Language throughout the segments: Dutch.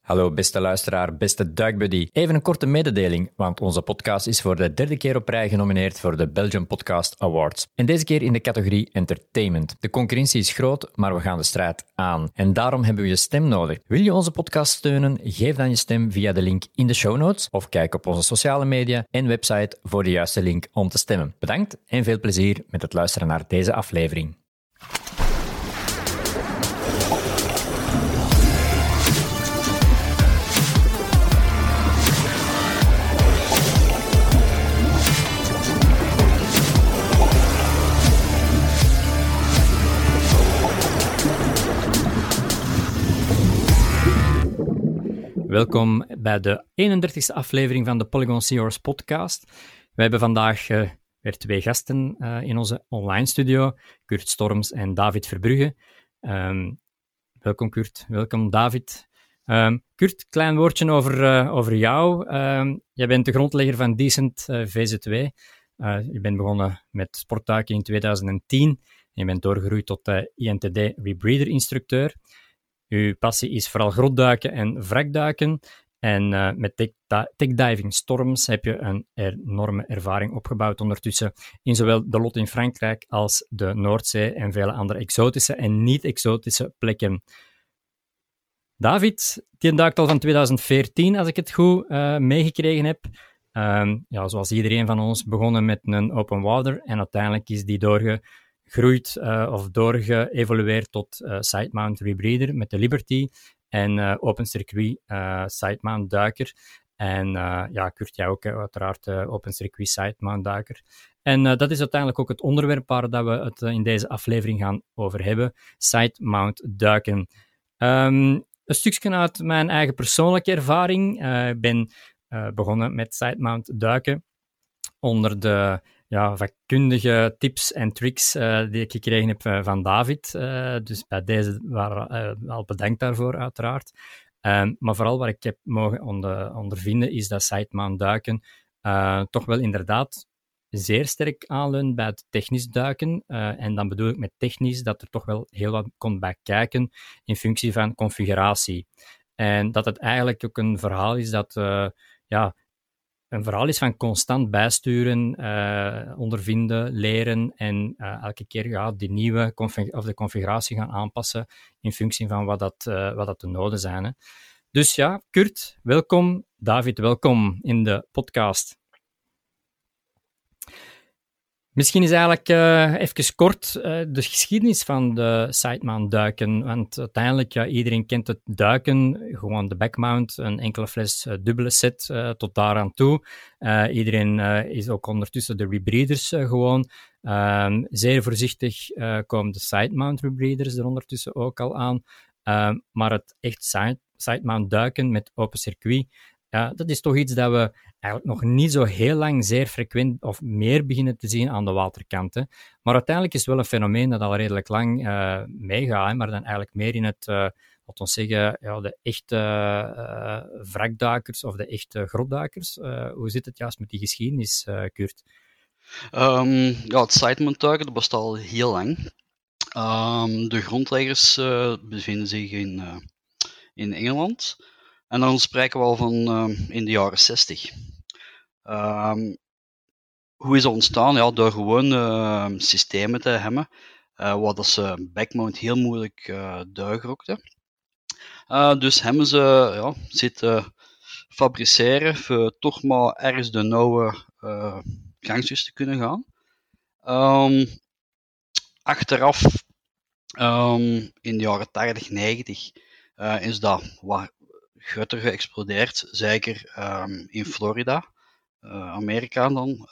Hallo beste luisteraar, beste duikbuddy. Even een korte mededeling, want onze podcast is voor de derde keer op rij genomineerd voor de Belgian Podcast Awards. En deze keer in de categorie Entertainment. De concurrentie is groot, maar we gaan de strijd aan. En daarom hebben we je stem nodig. Wil je onze podcast steunen? Geef dan je stem via de link in de show notes of kijk op onze sociale media en website voor de juiste link om te stemmen. Bedankt en veel plezier met het luisteren naar deze aflevering. Welkom bij de 31e aflevering van de Polygon Seahorse podcast. We hebben vandaag weer twee gasten in onze online studio, Kurt Storms en David Verbrugge. Welkom Kurt, welkom David. Kurt, klein woordje over jou. Jij bent de grondlegger van Decent VZ2. Je bent begonnen met sportduiken in 2010 en je bent doorgegroeid tot INTD Rebreather instructeur. Uw passie is vooral grotduiken en wrakduiken. En met techdiving Storms heb je een enorme ervaring opgebouwd ondertussen in zowel de Lot in Frankrijk als de Noordzee en vele andere exotische en niet-exotische plekken. David, die duikt al van 2014, als ik het goed meegekregen heb. Zoals iedereen van ons, begonnen met een open water en uiteindelijk is die doorgegroeid of doorgeëvolueerd tot side-mount rebreather met de Liberty en open circuit side-mount duiker. En Kurt, jij ook uiteraard open circuit side-mount duiker. En dat is uiteindelijk ook het onderwerp waar dat we het in deze aflevering gaan over hebben, side-mount duiken. Een stukje uit mijn eigen persoonlijke ervaring. Ik ben begonnen met side-mount duiken onder de vakkundige tips en tricks die ik gekregen heb van David. Dus bij deze al bedankt daarvoor, uiteraard. Maar vooral wat ik heb mogen ondervinden is dat side-mount duiken toch wel inderdaad zeer sterk aanleunt bij het technisch duiken. En dan bedoel ik met technisch dat er toch wel heel wat komt bij kijken in functie van configuratie. En dat het eigenlijk ook een verhaal is dat een verhaal is van constant bijsturen, ondervinden, leren en elke keer die nieuwe de configuratie gaan aanpassen in functie van wat dat de noden zijn. Hè. Dus ja, Kurt, welkom. David, welkom in de podcast. Misschien is eigenlijk even kort de geschiedenis van de side-mount duiken, want uiteindelijk, iedereen kent het duiken, gewoon de backmount, een enkele fles dubbele set tot daaraan toe. Iedereen is ook ondertussen de rebreathers gewoon. Zeer voorzichtig komen de side-mount rebreathers er ondertussen ook al aan. Maar het echt side-mount duiken met open circuit, dat is toch iets dat we eigenlijk nog niet zo heel lang zeer frequent of meer beginnen te zien aan de waterkanten. Maar uiteindelijk is het wel een fenomeen dat al redelijk lang meegaat, maar dan eigenlijk meer in het, laten we zeggen, de echte wrakduikers of de echte grotduikers. Hoe zit het juist met die geschiedenis, Kurt? Het side-mount duiken dat bestaat al heel lang. De grondleggers bevinden zich in Engeland. En dan spreken we al van in de jaren 60. Hoe is dat ontstaan? Ja, door gewoon systemen te hebben, waar dat ze backmount heel moeilijk duigrokten. Dus hebben ze zitten fabriceren voor toch maar ergens de nauwe gangsters te kunnen gaan. Achteraf, in de jaren 80, 90, is dat wat groter geëxplodeerd, zeker in Florida, Amerika dan.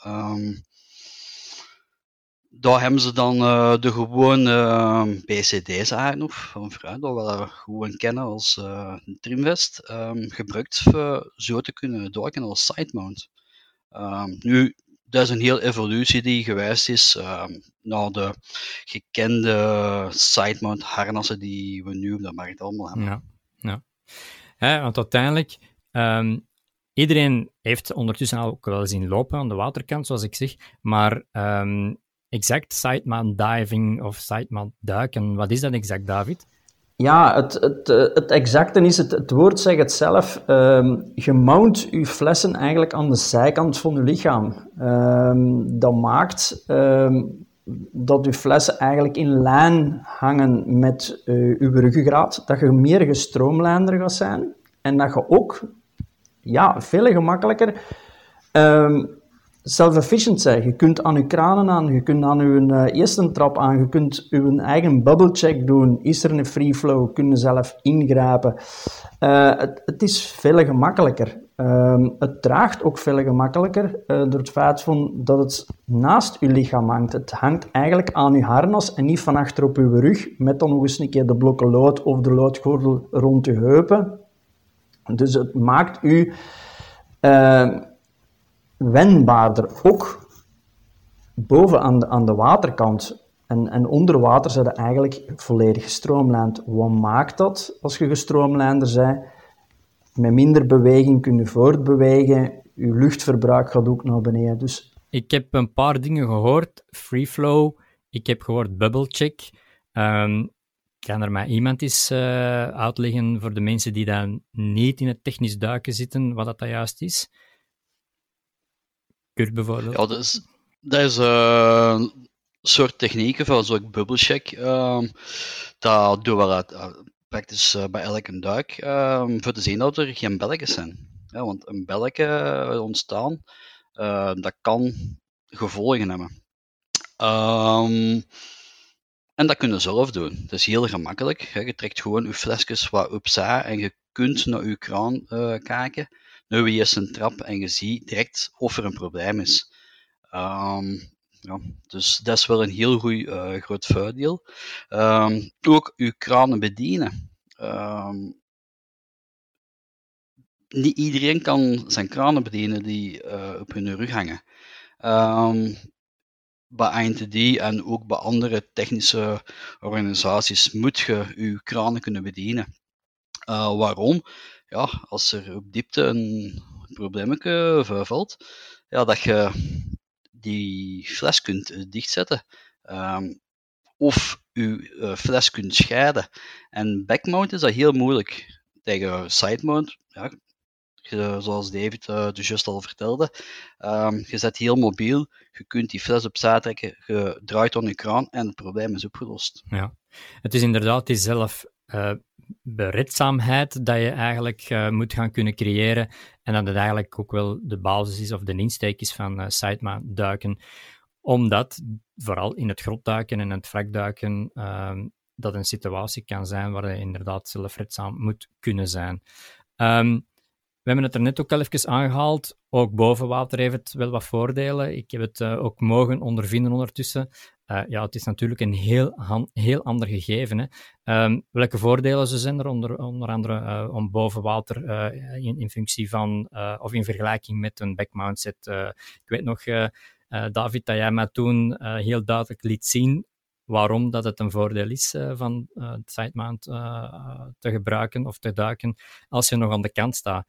Daar hebben ze dan de gewone BCD's eigenlijk nog van vooruit, dat we gewoon kennen als trimvest, gebruikt voor zo te kunnen duiken als side-mount. Nu, dat is een hele evolutie die geweest is naar de gekende side-mount harnassen die we nu op de markt allemaal hebben. Ja, want uiteindelijk, iedereen heeft ondertussen ook wel zien lopen aan de waterkant, zoals ik zeg, maar exact side-mount diving of side-mount duiken, wat is dat exact, David? Ja, het exacte is, het woord zegt het zelf. Je mount je flessen eigenlijk aan de zijkant van je lichaam. Dat maakt dat je flessen eigenlijk in lijn hangen met je ruggengraat. Dat je meer gestroomlijnder gaat zijn. En dat je ook veel gemakkelijker self-efficient zijn. Je kunt aan je kranen aan, je kunt aan je eerste trap aan, je kunt je eigen bubble check doen. Is er een free flow? Kun je zelf ingrijpen. Het is veel gemakkelijker. Het draagt ook veel gemakkelijker door het feit dat het naast je lichaam hangt. Het hangt eigenlijk aan je harnas en niet van achter op je rug, met dan nog eens een keer de blokken lood of de loodgordel rond je heupen. Dus het maakt u wendbaarder, ook boven aan de waterkant. En onder water zijn ze eigenlijk volledig gestroomlijnd. Wat maakt dat als je gestroomlijnder bent? Met minder beweging kun je voortbewegen. Je luchtverbruik gaat ook naar beneden. Dus... Ik heb een paar dingen gehoord. Free flow. Ik heb gehoord bubble check. Kan er maar iemand eens uitleggen voor de mensen die dan niet in het technisch duiken zitten, wat dat juist is? Kurt bijvoorbeeld. Ja, dat is een soort technieken van zo'n bubble check. Dat doen we praktisch bij elke duik. Voor te zien dat er geen belletjes zijn. Ja, want een belletje ontstaan, dat kan gevolgen hebben. En dat kun je zelf doen. Dat is heel gemakkelijk. Je trekt gewoon je flesjes wat opzij en je kunt naar je kraan kijken, naar je eerste trap, en je ziet direct of er een probleem is. Ja, dus dat is wel een heel goed groot voordeel. Ook je kranen bedienen. Niet iedereen kan zijn kranen bedienen die op hun rug hangen. Bij INTD en ook bij andere technische organisaties moet je kranen kunnen bedienen. Waarom? Ja, als er op diepte een probleemje valt, ja, dat je die fles kunt dichtzetten. Of je fles kunt scheiden. En backmount is dat heel moeilijk. Tegen sidemount, ja, zoals David dus juist al vertelde, je zet heel mobiel, je kunt die fles opzij trekken, je draait aan je kraan en het probleem is opgelost. Ja, het is inderdaad die zelfberedzaamheid dat je eigenlijk moet gaan kunnen creëren en dat het eigenlijk ook wel de basis is of de insteek is van sidemount duiken, omdat vooral in het grotduiken en het wrakduiken dat een situatie kan zijn waar je inderdaad zelfredzaam moet kunnen zijn. We hebben het er net ook al even aangehaald. Ook boven water heeft het wel wat voordelen. Ik heb het ook mogen ondervinden ondertussen. Ja, het is natuurlijk een heel ander gegeven. Hè. Welke voordelen zijn er? Onder andere om boven water in functie van, of in vergelijking met een backmount set. Ik weet nog, David, dat jij mij toen heel duidelijk liet zien waarom dat het een voordeel is van het sidemount te gebruiken of te duiken als je nog aan de kant staat.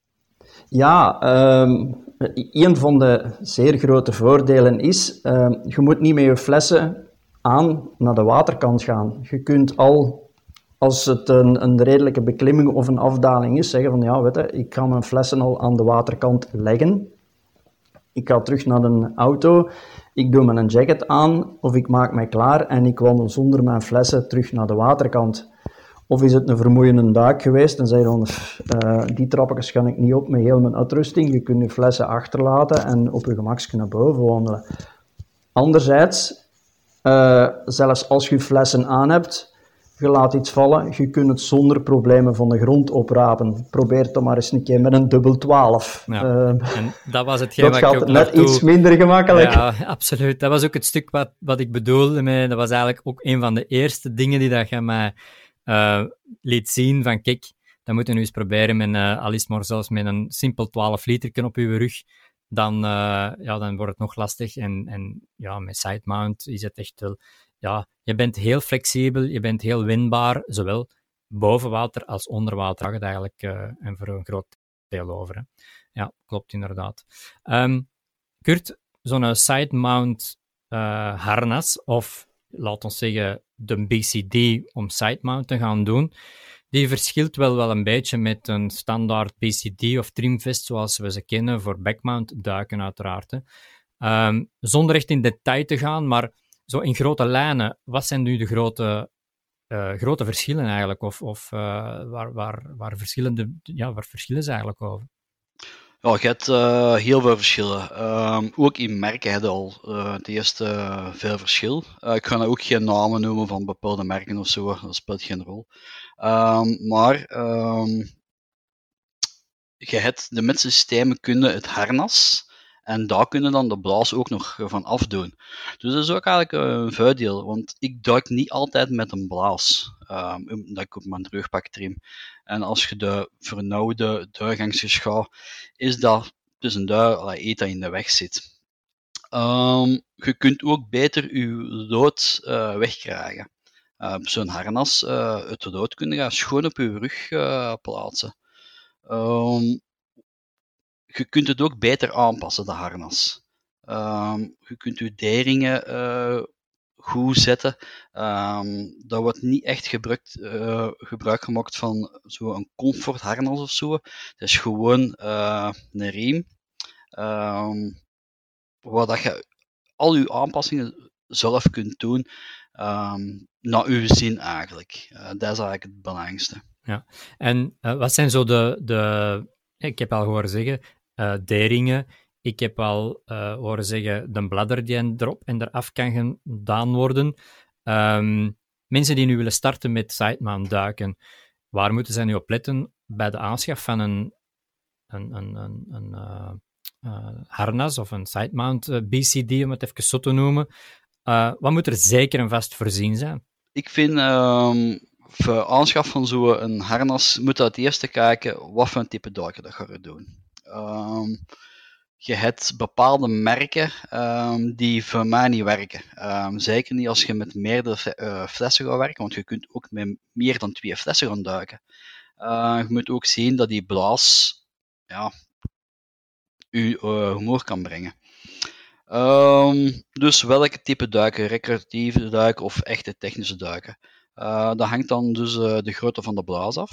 Ja, een van de zeer grote voordelen is, je moet niet met je flessen aan naar de waterkant gaan. Je kunt al, als het een redelijke beklimming of een afdaling is, zeggen van ja, weet je, ik ga mijn flessen al aan de waterkant leggen. Ik ga terug naar de auto, ik doe mijn jacket aan of ik maak mij klaar en ik wandel zonder mijn flessen terug naar de waterkant. Of is het een vermoeiende duik geweest en zei je dan, die trappetjes kan ik niet op met heel mijn uitrusting. Je kunt je flessen achterlaten en op je gemak naar boven wandelen. Anderzijds, zelfs als je flessen aan hebt, je laat iets vallen, je kunt het zonder problemen van de grond oprapen. Probeer het dan maar eens een keer met een dubbel 12. Ja, en dat was hetgeen dat wat ik gaat ook net iets minder gemakkelijk. Ja, absoluut. Dat was ook het stuk wat ik bedoelde. Dat was eigenlijk ook een van de eerste dingen die dat je mij liet zien van kijk, dan moeten we nu eens proberen met al is maar zelfs met een simpel 12 liter op je rug, dan wordt het nog lastig. En ja, met sidemount is het echt wel, ja, je bent heel flexibel, je bent heel wendbaar, zowel boven water als onder water. Gaat het eigenlijk en voor een groot deel over. Hè. Ja, klopt inderdaad. Kurt, zo'n sidemount harnas, of laat ons zeggen de BCD om sidemount te gaan doen, die verschilt wel een beetje met een standaard BCD of trimvest zoals we ze kennen voor backmount duiken uiteraard. Hè. Zonder echt in detail te gaan, maar zo in grote lijnen, wat zijn nu de grote verschillen eigenlijk? Of waar verschillen ze eigenlijk over? Ja, je hebt heel veel verschillen. Ook in merken heb je al het eerste veel verschil. Ik ga nou ook geen namen noemen van bepaalde merken of zo, dat speelt geen rol. Maar je hebt de met systemen kunnen het harnas en daar kunnen dan de blaas ook nog van afdoen. Dus dat is ook eigenlijk een voordeel, want ik duik niet altijd met een blaas, omdat ik op mijn terugpak trim. En als je de vernauwde duigangsjes gaat, is dat tussen iets dat in de weg zit. Je kunt ook je lood wegkrijgen. Op zo'n harnas, het lood kun je schoon op je rug plaatsen. Je kunt het ook beter aanpassen, de harnas. Je kunt je deringen goed zetten. Dat wordt niet echt gebruik gemaakt van zo'n comfort harnas of zo. Het is gewoon een riem waar dat je al je aanpassingen zelf kunt doen naar uw zin eigenlijk. Dat is eigenlijk het belangrijkste. Ja, en wat zijn zo ik heb al horen zeggen, D-ringen. Ik heb al horen zeggen, de bladder die erop en eraf kan gedaan worden. Mensen die nu willen starten met sidemount duiken, waar moeten zij nu op letten bij de aanschaf van een harnas of een sidemount BCD, om het even zo te noemen? Wat moet er zeker en vast voorzien zijn? Ik vind, voor aanschaf van zo'n harnas, moet je het eerste kijken wat voor een type duiken dat ga je doen. Je hebt bepaalde merken die voor mij niet werken. Zeker niet als je met meerdere flessen gaat werken, want je kunt ook met meer dan 2 flessen gaan duiken. Je moet ook zien dat die blaas je humor kan brengen. Dus welke type duiken, recreatieve duiken of echte technische duiken. Dat hangt dan dus de grootte van de blaas af.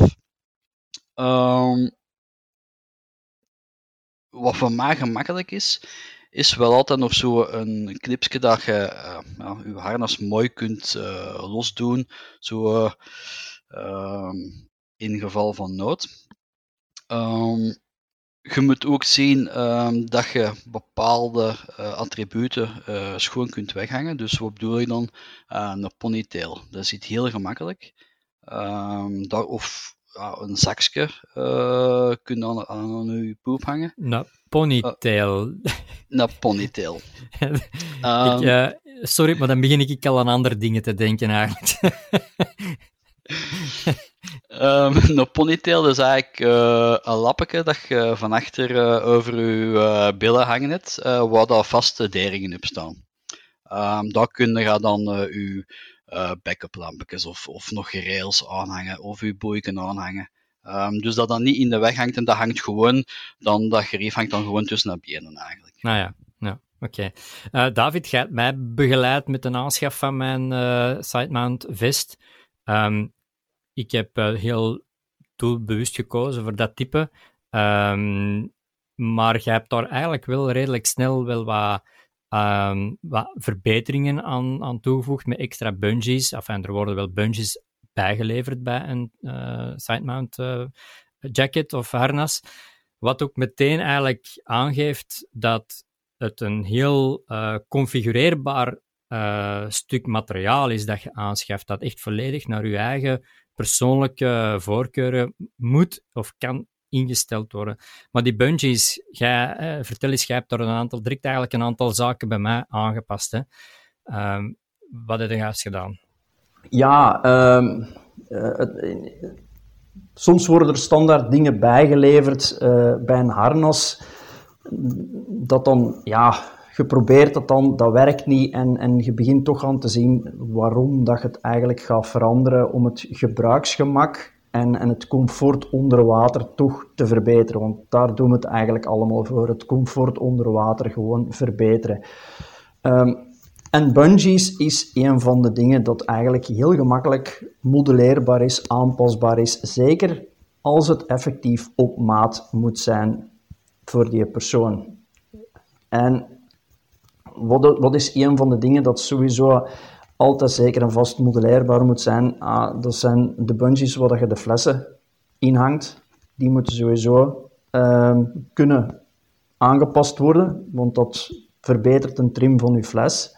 Wat voor mij gemakkelijk is wel altijd nog zo een knipsje dat je je harnas mooi kunt losdoen, zo in geval van nood. Je moet ook zien dat je bepaalde attributen schoon kunt weghangen. Dus wat bedoel ik dan? Een ponytail. Dat is iets heel gemakkelijk. Of een zakje kun je aan je poep hangen. Een ponytail. Een ponytail. Sorry, maar dan begin ik al aan andere dingen te denken eigenlijk. Een ponytail is eigenlijk een lappetje dat je van achter over je billen hangen hebt, waar daar vaste deringen op staan. Daar kun je dan je backup lampjes of nog rails aanhangen of je boeien aanhangen. Dus dat dan niet in de weg hangt en dat hangt gewoon, dan dat gerief hangt dan gewoon tussen de benen eigenlijk. Nou ja. Oké. David, jij hebt mij begeleid met de aanschaf van mijn sidemount vest. Ik heb heel doelbewust gekozen voor dat type. Maar jij hebt daar eigenlijk wel redelijk snel wel wat verbeteringen aan toegevoegd met extra bungees. Enfin, er worden wel bungees bijgeleverd bij een sidemount jacket of harnas. Wat ook meteen eigenlijk aangeeft dat het een heel configureerbaar stuk materiaal is dat je aanschaft, dat echt volledig naar je eigen persoonlijke voorkeuren moet of kan ingesteld worden. Maar die bungees, vertel eens, jij hebt daar direct eigenlijk een aantal zaken bij mij aangepast. Hè? Wat heb je juist gedaan? Ja, soms worden er standaard dingen bijgeleverd bij een harnas, dat dan, je probeert dat dan, dat werkt niet en je begint toch aan te zien waarom dat je het eigenlijk gaat veranderen om het gebruiksgemak en het comfort onder water toch te verbeteren. Want daar doen we het eigenlijk allemaal voor, het comfort onder water gewoon verbeteren. En bungees is een van de dingen dat eigenlijk heel gemakkelijk modelleerbaar is, aanpasbaar is. Zeker als het effectief op maat moet zijn voor die persoon. En wat is een van de dingen dat sowieso altijd zeker en vast modelleerbaar moet zijn? Dat zijn de bungees waar je de flessen in hangt. Die moeten sowieso kunnen aangepast worden, want dat verbetert een trim van je fles.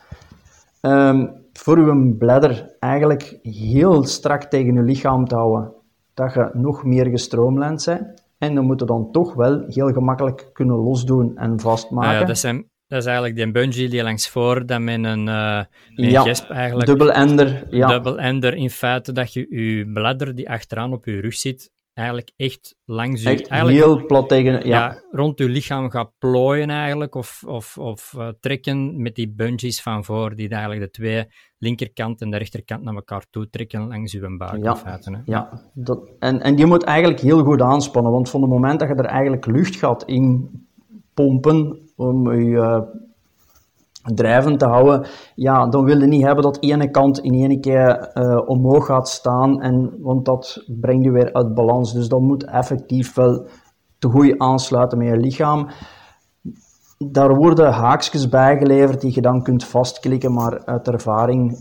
Voor je bladder eigenlijk heel strak tegen je lichaam te houden, dat je nog meer gestroomlijnd bent. En dan moet je dan toch wel heel gemakkelijk kunnen losdoen en vastmaken. Dat is eigenlijk die bungee die langs voor, dat met een gesp eigenlijk... Dubbel-ender. Ja. Dubbel-ender, in feite dat je bladder die achteraan op je rug zit, eigenlijk echt langs je... Echt heel plat tegen... Ja, rond je lichaam gaat plooien eigenlijk, of trekken met die bungees van voor, die eigenlijk de twee linkerkant en de rechterkant naar elkaar toe trekken langs je buik. Ja, in feite, hè. Ja. En die moet eigenlijk heel goed aanspannen, want van het moment dat je er eigenlijk lucht gaat in pompen om je drijven te houden, ja, dan wil je niet hebben dat ene kant in één keer omhoog gaat staan, want dat brengt je weer uit balans. Dus dat moet effectief wel te goed aansluiten met je lichaam. Daar worden haakjes bijgeleverd die je dan kunt vastklikken, maar uit ervaring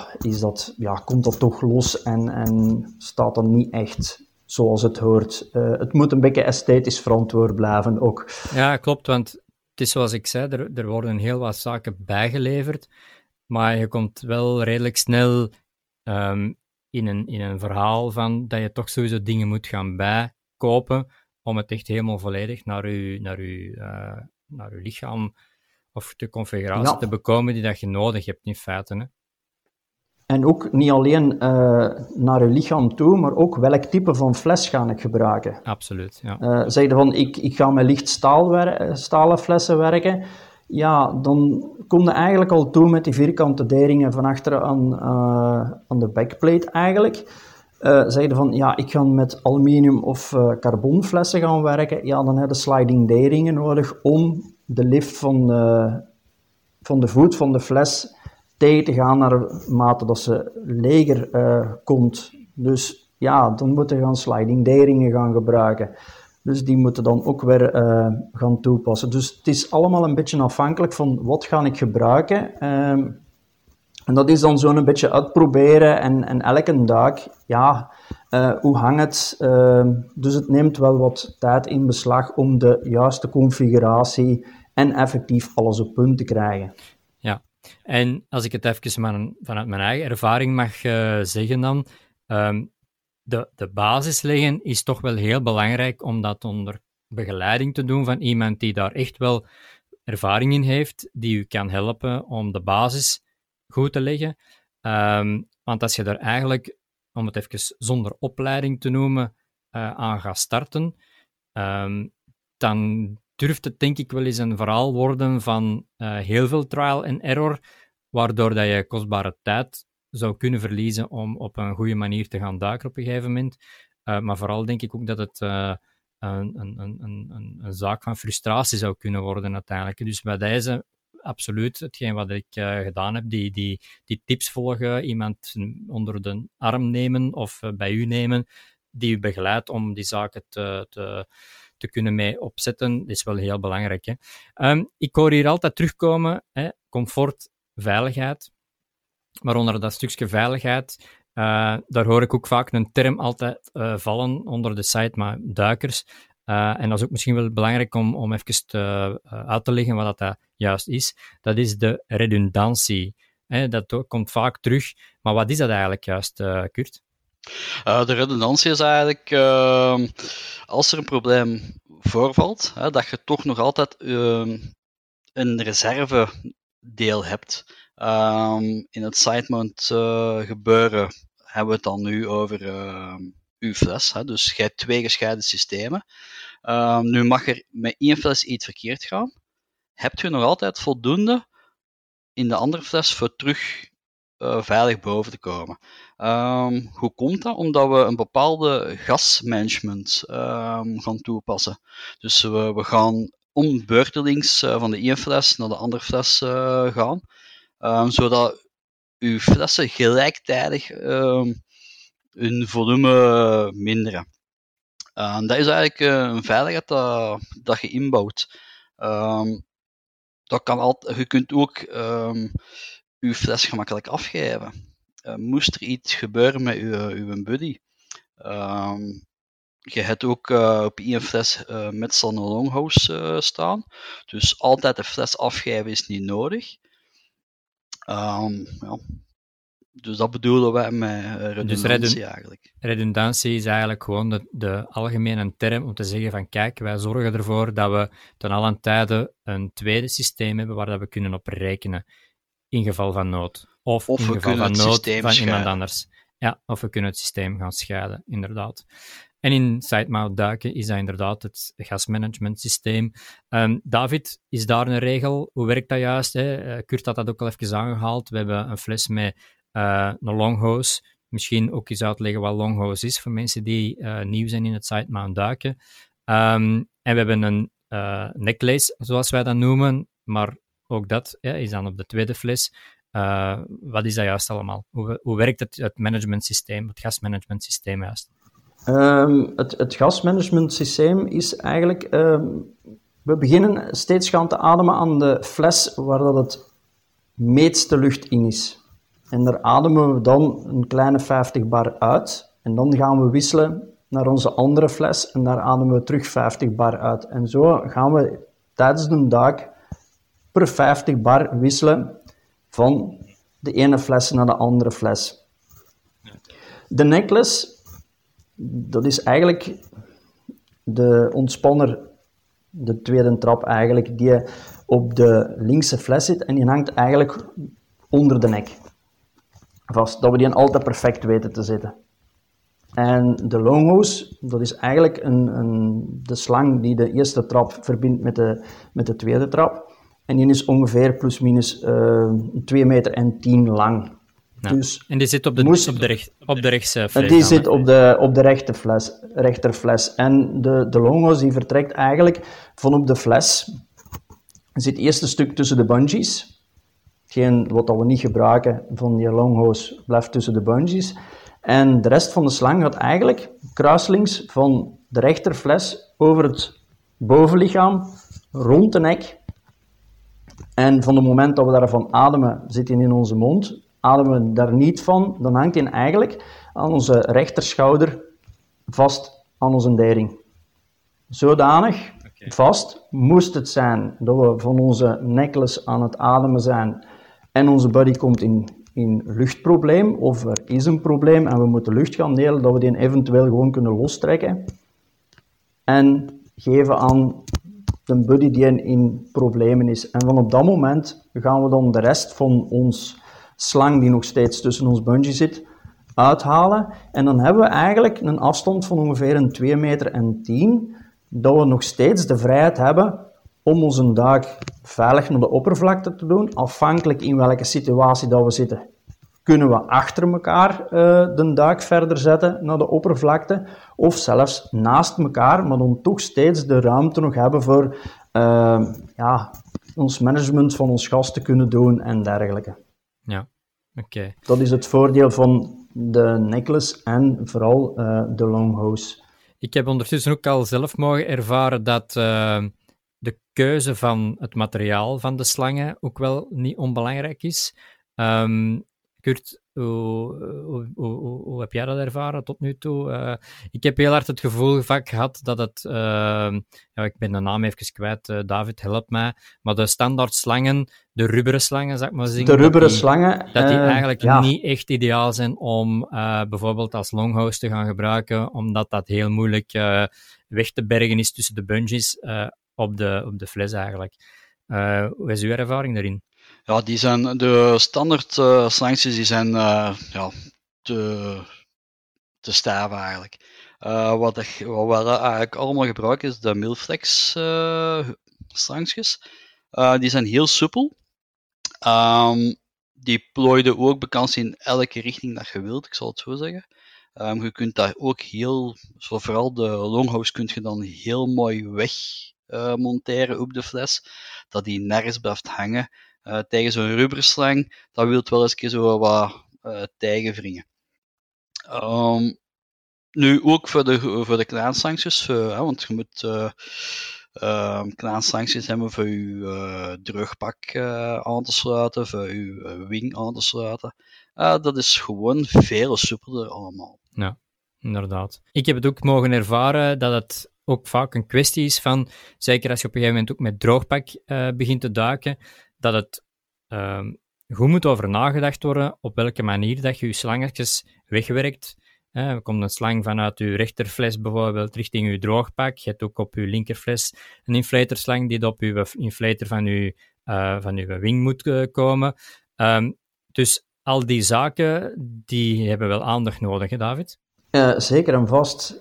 komt dat toch los en staat dan niet echt zoals het hoort. Het moet een beetje esthetisch verantwoord blijven ook. Ja, klopt, want het is zoals ik zei, er worden heel wat zaken bijgeleverd, maar je komt wel redelijk snel in een verhaal van dat je toch sowieso dingen moet gaan bijkopen om het echt helemaal volledig naar je lichaam of de configuratie te bekomen die dat je nodig hebt in feite. Hè. En ook niet alleen naar je lichaam toe, maar ook welk type van fles ga ik gebruiken. Absoluut, ja. Zeg je van, ik ga met licht stalen flessen werken, ja, dan kom je eigenlijk al toe met die vierkante deringen van achter aan de backplate eigenlijk. Zeg je van, ja, ik ga met aluminium of carbonflessen gaan werken, ja, dan heb je sliding D-ringen nodig om de lift van de voet van de fles tegen te gaan naar mate dat ze leger komt. Dus ja, dan moeten we gaan sliding D-ringen gaan gebruiken. Dus die moeten dan ook weer gaan toepassen. Dus het is allemaal een beetje afhankelijk van wat ga ik gebruiken. En dat is dan zo'n beetje uitproberen en elke dag, ja, hoe hangt het? Dus het neemt wel wat tijd in beslag om de juiste configuratie en effectief alles op punt te krijgen. Ja, en als ik het even vanuit mijn eigen ervaring mag zeggen dan, de basis leggen is toch wel heel belangrijk om dat onder begeleiding te doen van iemand die daar echt wel ervaring in heeft, die u kan helpen om de basis goed te leggen. Want als je daar eigenlijk, om het even zonder opleiding te noemen, aan gaat starten, dan durft het denk ik wel eens een verhaal worden van heel veel trial and error, waardoor dat je kostbare tijd zou kunnen verliezen om op een goede manier te gaan duiken op een gegeven moment. Maar vooral denk ik ook dat het een zaak van frustratie zou kunnen worden uiteindelijk. Dus bij deze absoluut hetgeen wat ik gedaan heb, die tips volgen, iemand onder de arm nemen of bij u nemen, die u begeleidt om die zaken te kunnen mee opzetten, is wel heel belangrijk. Hè. Ik hoor hier altijd terugkomen, comfort, veiligheid. Waaronder dat stukje veiligheid, daar hoor ik ook vaak een term altijd vallen onder de site, maar duikers. En dat is ook misschien wel belangrijk om even uit te leggen wat dat juist is. Dat is de redundantie. Dat komt vaak terug. Maar wat is dat eigenlijk juist, Kurt? De redundantie is eigenlijk, als er een probleem voorvalt, dat je toch nog altijd een reservedeel hebt. In het side-mount gebeuren hebben we het dan nu over uw fles. Dus je hebt twee gescheiden systemen. Nu mag er met één fles iets verkeerd gaan. Hebt je nog altijd voldoende in de andere fles voor terug veilig boven te komen? Hoe komt dat? Omdat we een bepaalde gasmanagement gaan toepassen. Dus we gaan om beurtelings van de ene fles naar de andere fles gaan. zodat uw flessen gelijktijdig hun volume minderen. Dat is eigenlijk een veiligheid dat je inbouwt. Dat kan je kunt ook uw fles gemakkelijk afgeven. Moest er iets gebeuren met uw buddy, je hebt ook op één fles meestal een longhouse staan. Dus altijd de fles afgeven is niet nodig. Ja. Dus dat bedoelen wij met redundantie eigenlijk. Redundantie is eigenlijk gewoon de algemene term om te zeggen van kijk, wij zorgen ervoor dat we ten allen tijde een tweede systeem hebben waar dat we kunnen op rekenen in geval van nood. Of in geval van nood van iemand anders. Ja, of we kunnen het systeem gaan scheiden, inderdaad. En in SiteMount duiken is dat inderdaad het gasmanagement systeem. David, is daar een regel? Hoe werkt dat juist? Hè? Kurt had dat ook al even aangehaald. We hebben een fles met een longhose. Misschien ook eens uitleggen wat longhose is voor mensen die nieuw zijn in het SiteMount duiken. En we hebben een necklace, zoals wij dat noemen, maar ook dat is dan op de tweede fles. Wat is dat juist allemaal? Hoe werkt het managementsysteem, het gasmanagementsysteem juist? Het gasmanagementsysteem is eigenlijk... we beginnen steeds gaan te ademen aan de fles waar dat het meeste lucht in is. En daar ademen we dan een kleine 50 bar uit. En dan gaan we wisselen naar onze andere fles en daar ademen we terug 50 bar uit. En zo gaan we tijdens de duik per 50 bar wisselen van de ene fles naar de andere fles. De necklace, dat is eigenlijk de ontspanner, de tweede trap eigenlijk, die op de linkse fles zit en die hangt eigenlijk onder de nek vast, dat we die altijd perfect weten te zetten. En de longhose, dat is eigenlijk de slang die de eerste trap verbindt met de tweede trap. En die is ongeveer plus minus 2,10 meter lang. Ja. Dus en die zit op de rechtse fles? Die zit op de rechterfles. En de longhose die vertrekt eigenlijk van op de fles. Er zit eerst een stuk tussen de bungees. Wat we niet gebruiken van die longhose blijft tussen de bungees. En de rest van de slang gaat eigenlijk kruislinks van de rechterfles over het bovenlichaam, rond de nek. En van het moment dat we daarvan ademen, zit hij in onze mond. Ademen we daar niet van, dan hangt hij eigenlijk aan onze rechterschouder vast aan onze dering. Zodanig vast moest het zijn dat we van onze necklace aan het ademen zijn en onze buddy komt in luchtprobleem, of er is een probleem en we moeten lucht gaan delen, dat we die eventueel gewoon kunnen lostrekken en geven aan de buddy die in problemen is. En van op dat moment gaan we dan de rest van ons slang, die nog steeds tussen ons bungee zit, uithalen. En dan hebben we eigenlijk een afstand van ongeveer een 2,10 meter, dat we nog steeds de vrijheid hebben om onze duik veilig naar de oppervlakte te doen, afhankelijk in welke situatie dat we zitten. Kunnen we achter elkaar de duik verder zetten naar de oppervlakte, of zelfs naast elkaar, maar dan toch steeds de ruimte nog hebben voor ons management van ons gas te kunnen doen en dergelijke. Ja, oké. Dat is het voordeel van de necklace en vooral de longhose. Ik heb ondertussen ook al zelf mogen ervaren dat de keuze van het materiaal van de slangen ook wel niet onbelangrijk is. Kurt, hoe heb jij dat ervaren tot nu toe? Ik heb heel hard het gevoel vaak gehad dat het... ik ben de naam even kwijt, David, help mij. Maar de standaard slangen, de rubberen slangen, zeg maar zeggen... De rubberen slangen... Dat die eigenlijk niet echt ideaal zijn om bijvoorbeeld als longhose te gaan gebruiken, omdat dat heel moeilijk weg te bergen is tussen de bungees op de fles eigenlijk. Hoe is uw ervaring daarin? Ja, die zijn de standaard slangjes, die zijn te stijf eigenlijk. Wat we eigenlijk allemaal gebruiken is de Milflex slangjes. Die zijn heel soepel. Die plooiden ook bekend in elke richting dat je wilt, ik zal het zo zeggen. Je kunt daar ook vooral de longhose kun je dan heel mooi weg monteren op de fles, dat die nergens blijft hangen. tegen zo'n rubberslang, dat wil wel eens zo wat tegenwringen. Nu ook voor de klaanslangjes, want je moet klaanslangjes hebben voor je droogpak aan te sluiten, voor je wing aan te sluiten. Dat is gewoon veel soepeler allemaal. Ja, inderdaad. Ik heb het ook mogen ervaren dat het ook vaak een kwestie is van, zeker als je op een gegeven moment ook met droogpak begint te duiken, dat het goed moet over nagedacht worden op welke manier dat je je slangetjes wegwerkt. Er komt een slang vanuit je rechterfles bijvoorbeeld richting je droogpak. Je hebt ook op je linkerfles een inflatorslang die op je inflator van je wing moet komen. Dus al die zaken, die hebben wel aandacht nodig, hè, David? Zeker en vast.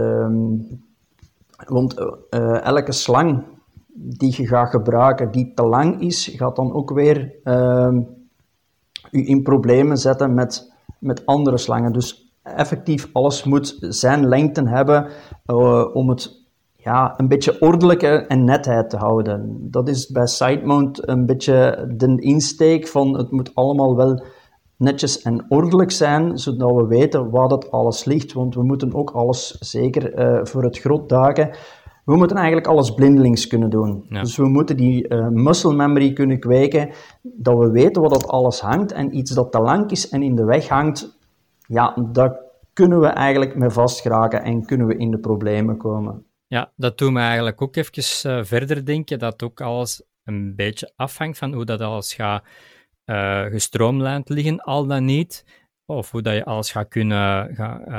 Want elke slang die je gaat gebruiken die te lang is, gaat dan ook weer u in problemen zetten met andere slangen. Dus effectief alles moet zijn lengte hebben om het een beetje ordelijk en netheid te houden. Dat is bij sidemount een beetje de insteek van het moet allemaal wel netjes en ordelijk zijn, zodat we weten waar dat alles ligt, want we moeten ook alles, zeker voor het grot duiken, we moeten eigenlijk alles blindelings kunnen doen. Ja. Dus we moeten die muscle memory kunnen kweken, dat we weten waar dat alles hangt, en iets dat te lang is en in de weg hangt, daar kunnen we eigenlijk mee vastgeraken en kunnen we in de problemen komen. Ja, dat doet me eigenlijk ook even verder denken, dat ook alles een beetje afhangt van hoe dat alles gaat gestroomlijnd liggen, al dan niet, of hoe dat je alles gaat kunnen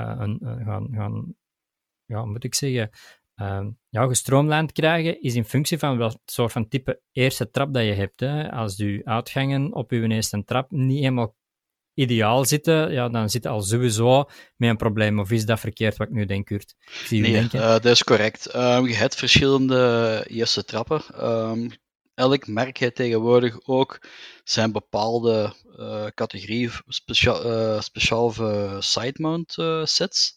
gestroomlijnd krijgen, is in functie van wat soort van type eerste trap dat je hebt. Hè. Als je uitgangen op je eerste trap niet helemaal ideaal zitten, dan zit je al sowieso met een probleem. Of is dat verkeerd wat ik nu denk, Kurt? Dat is correct. Je hebt verschillende eerste trappen. Elk merk heeft tegenwoordig ook zijn bepaalde categorie speciaal voor sidemount sets.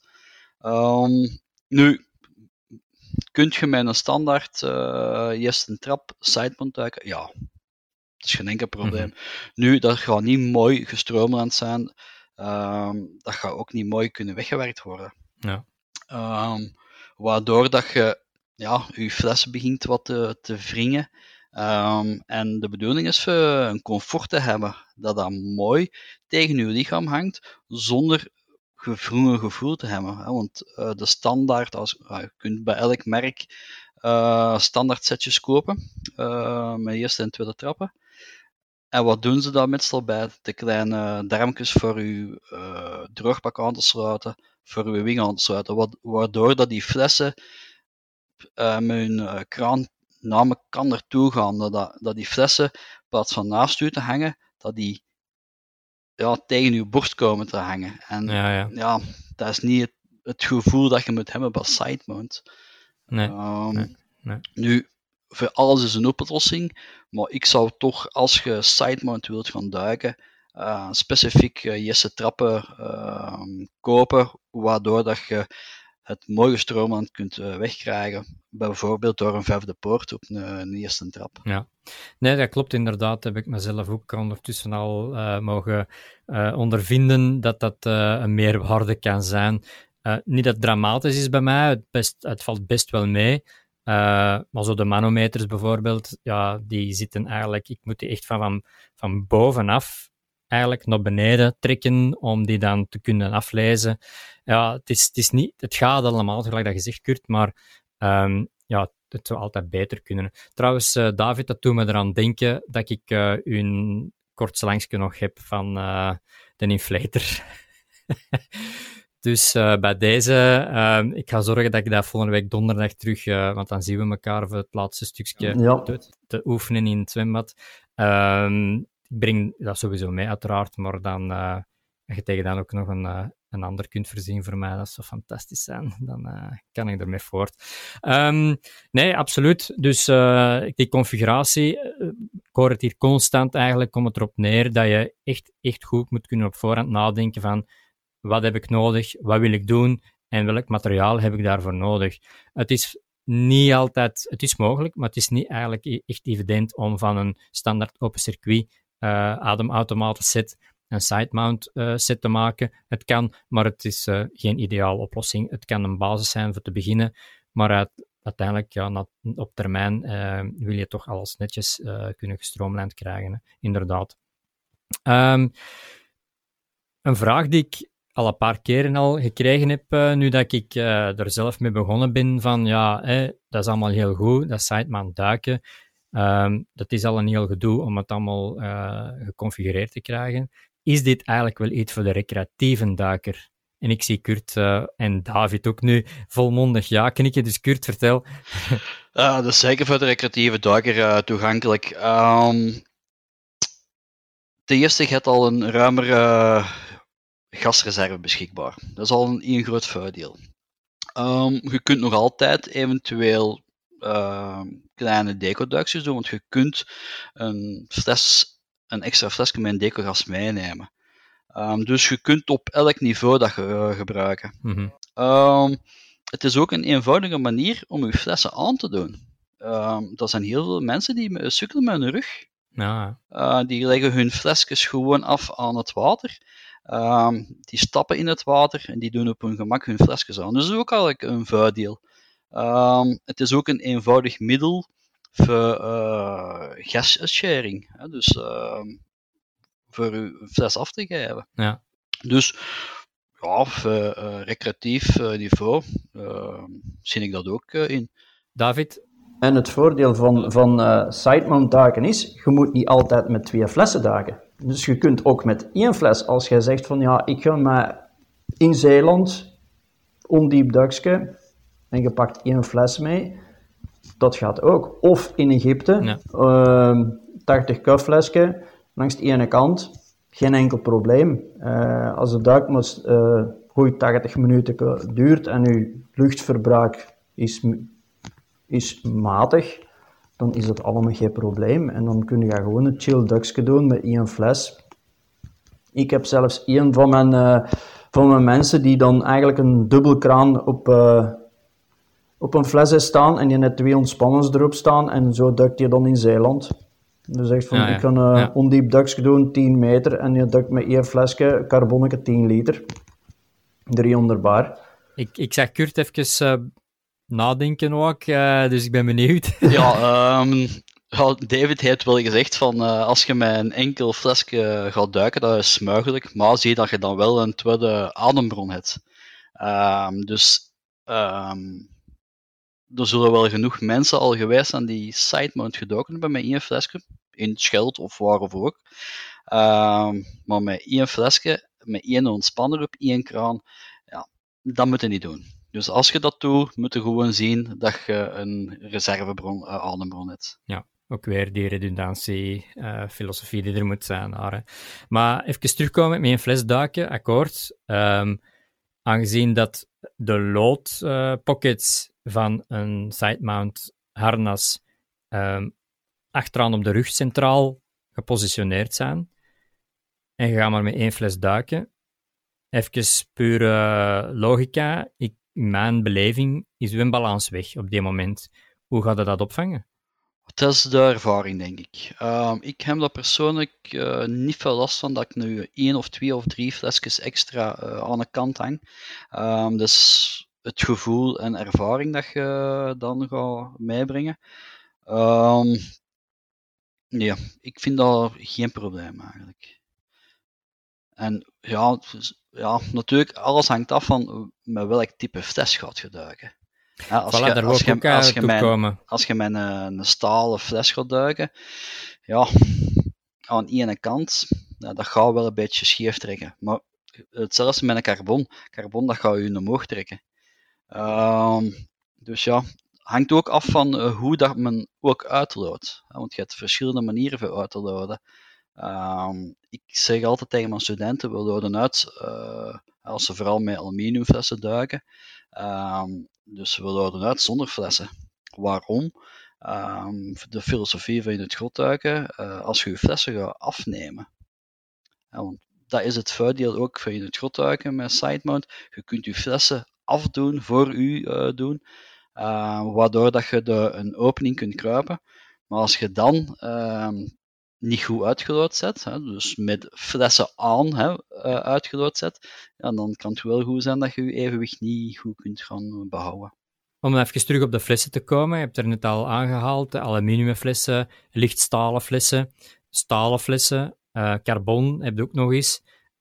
Nu, kunt je met een standaard eerste trap sidemount duiken? Ja. Dat is geen enkel probleem. Nu, dat gaat niet mooi gestroomlijnd zijn. Dat gaat ook niet mooi kunnen weggewerkt worden. Ja. Waardoor dat je je fles begint wat te wringen. En de bedoeling is een comfort te hebben. Dat mooi tegen je lichaam hangt, zonder gewrongen gevoel te hebben. Want de standaard, je kunt bij elk merk standaard setjes kopen. Met eerste en tweede trappen. En wat doen ze dan meestal bij? De kleine darmpjes voor uw droogpak aan te sluiten, voor uw wing aan te sluiten, waardoor dat die flessen met hun kraan namelijk kan naartoe gaan, dat die flessen, in plaats van naast u te hangen, dat die tegen uw borst komen te hangen. En dat is niet het gevoel dat je moet hebben bij sidemount. Nee. Nu, voor alles is een oplossing, maar ik zou toch, als je sidemount wilt gaan duiken, specifiek eerste trappen kopen, waardoor dat je het mooie stroomland kunt wegkrijgen, bijvoorbeeld door een vijfde poort op een eerste trap. Ja, nee, dat klopt inderdaad. Heb ik mezelf ook ondertussen al mogen ondervinden dat een meerwaarde kan zijn. Niet dat het dramatisch is bij mij, het valt best wel mee. Maar zo de manometers bijvoorbeeld, die zitten eigenlijk, ik moet die echt van bovenaf eigenlijk naar beneden trekken om die dan te kunnen aflezen. Ja, het is niet, het gaat allemaal, gelijk dat je zegt, Kurt, maar het zou altijd beter kunnen. Trouwens, David, dat doet me eraan denken dat ik een kort slangje nog heb van de inflator. Dus bij deze, ik ga zorgen dat ik dat volgende week donderdag terug, want dan zien we elkaar voor het laatste stukje te oefenen in het zwembad. Ik breng dat sowieso mee, uiteraard, maar dan, als je tegen dan ook nog een ander kunt voorzien voor mij, dat zou fantastisch zijn. Dan kan ik ermee voort. Nee, absoluut. Dus die configuratie, ik hoor het hier constant eigenlijk, komt het erop neer dat je echt goed moet kunnen op voorhand nadenken van wat heb ik nodig, wat wil ik doen en welk materiaal heb ik daarvoor nodig. Het is niet altijd, het is mogelijk, maar het is niet eigenlijk echt evident om van een standaard open circuit ademautomaten set een side-mount set te maken. Het kan, maar het is geen ideale oplossing. Het kan een basis zijn voor te beginnen, maar uiteindelijk, ja, op termijn wil je toch alles netjes kunnen gestroomlijnd krijgen. Hè? Inderdaad. Een vraag die ik al een paar keren al gekregen heb, nu dat ik er zelf mee begonnen ben, van ja, dat is allemaal heel goed, dat side-mount duiken, dat is al een heel gedoe om het allemaal geconfigureerd te krijgen. Is dit eigenlijk wel iets voor de recreatieve duiker? En ik zie Kurt en David ook nu volmondig ja knikken, dus Kurt, vertel. Dat is zeker voor de recreatieve duiker toegankelijk. Ten eerste, je hebt al een ruimere gasreserve beschikbaar. Dat is al een groot voordeel. Je kunt nog altijd eventueel kleine decoduiksjes doen, want je kunt een extra flesje met een decogas meenemen. Dus je kunt op elk niveau dat gebruiken. Mm-hmm. Het is ook een eenvoudige manier om je flessen aan te doen. Er zijn heel veel mensen die sukkelen met hun rug. Ja. Die leggen hun flesjes gewoon af aan het water. Die stappen in het water en die doen op hun gemak hun flesjes aan. Dus dat is ook eigenlijk een voordeel. Het is ook een eenvoudig middel voor gassharing. Dus voor uw fles af te geven. Ja. Dus ja, op recreatief niveau zie ik dat ook in. David? En het voordeel van side-mount duiken is, je moet niet altijd met 2 flessen duiken. Dus je kunt ook met 1 fles, als jij zegt van ja, ik ga maar in Zeeland, ondiep duiksje, en je pakt 1 fles mee, dat gaat ook. Of in Egypte, 80 kufflesje, langs de ene kant, geen enkel probleem. Als de duik goed 80 minuten duurt en je luchtverbruik is matig, dan is dat allemaal geen probleem. En dan kun je gewoon een chill duiksje doen met 1 fles. Ik heb zelfs een van mijn mensen die dan eigenlijk een dubbelkraan op een fles heeft staan en die net 2 ontspanners erop staan en zo duikt hij dan in Zeeland. Dus zegt van, ik ga een ondiep duiksje doen, 10 meter, en je duikt met 1 flesje carbonneke 10 liter. 300 bar. Ik zag Kurt even nadenken ook, dus ik ben benieuwd. Ja, David heeft wel gezegd van als je met een enkel flesje gaat duiken, dat is mogelijk, maar zie dat je dan wel een tweede adembron hebt. Dus er zullen wel genoeg mensen al geweest zijn die side-mount gedoken hebben met 1 flesje, in het Scheld of waar of ook. Maar met 1 flesje, met 1 ontspanner op 1 kraan, ja, dat moet je niet doen. Dus als je dat doet, moet je gewoon zien dat je een reservebron, adembron hebt. Ja, ook weer die redundantie, filosofie die er moet zijn. Maar even terugkomen met 1 fles duiken, akkoord. Aangezien dat de loadpockets van een side-mount harnas achteraan op de rug centraal gepositioneerd zijn, en je gaat maar met 1 fles duiken, even pure logica, in mijn beleving is uw balans weg op die moment. Hoe gaat je dat opvangen? Dat is de ervaring, denk ik. Ik heb daar persoonlijk niet veel last van dat ik nu 1 of 2 of 3 flesjes extra aan de kant hang. Dus het gevoel en ervaring dat je dan gaat meebrengen. Ja, ik vind dat geen probleem eigenlijk. En ja, natuurlijk, alles hangt af van met welk type fles gaat je duiken. Ja, als je met een stalen fles gaat duiken, ja, aan de ene kant, dat gaat wel een beetje scheef trekken. Maar hetzelfde met een carbon. Carbon, dat gaat je omhoog trekken. Dus ja, hangt ook af van hoe dat men ook uitloopt. Want je hebt verschillende manieren voor uit te loaden. Ik zeg altijd tegen mijn studenten, we loaden uit als ze vooral met aluminiumflessen duiken. Dus we loaden uit zonder flessen. Waarom? De filosofie van in het grot duiken, als je je flessen gaat afnemen. Want dat is het voordeel ook van in het grot duiken met side-mount. Je kunt je flessen afdoen, voor u doen. waardoor dat je een opening kunt kruipen. Maar als je dan niet goed uitgelood zet, dus met flessen aan uitgelood zet, dan kan het wel goed zijn dat je je evenwicht niet goed kunt gaan behouden. Om even terug op de flessen te komen, je hebt er net al aangehaald, aluminiumflessen, lichtstalen flessen, stalen flessen, carbon heb je ook nog eens.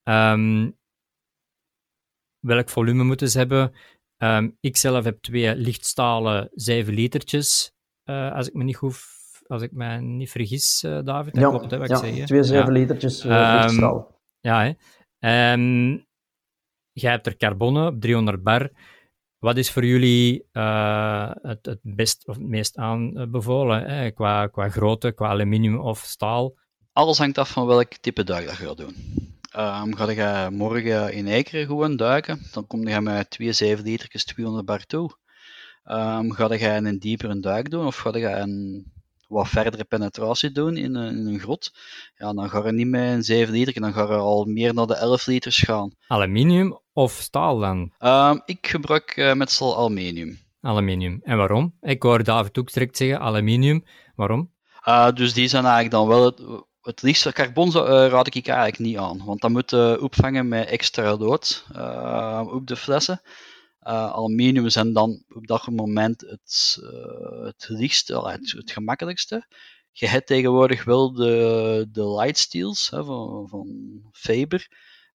Welk volume moeten ze hebben? Ik zelf heb 2 lichtstalen 7 litertjes, als ik me niet vergis, David. Dat klopt, hè, wat ik zeg. 2 7 litertjes lichtstaal. Ja, hè. Jij hebt er carbonnen op 300 bar. Wat is voor jullie het best of het meest aanbevolen, qua grootte, qua aluminium of staal? Alles hangt af van welk type duik dat je gaat doen. Ga je morgen in Eikeren gewoon duiken, dan kom je met 2 7 litertjes 200 bar toe. Ga je een diepere duik doen of ga je een wat verdere penetratie doen in een grot, dan ga je niet met een 7 liter, dan ga je al meer naar de 11 liters gaan. Aluminium of staal dan? Ik gebruik meestal aluminium. Aluminium. En waarom? Ik hoor David ook direct zeggen aluminium. Waarom? Dus die zijn eigenlijk dan wel het liefste. Carbon raad ik eigenlijk niet aan, want dat moet opvangen met extra lood op de flessen. Aluminium zijn dan op dat moment het lichtste, het gemakkelijkste. Je hebt tegenwoordig wel de light steels van Faber.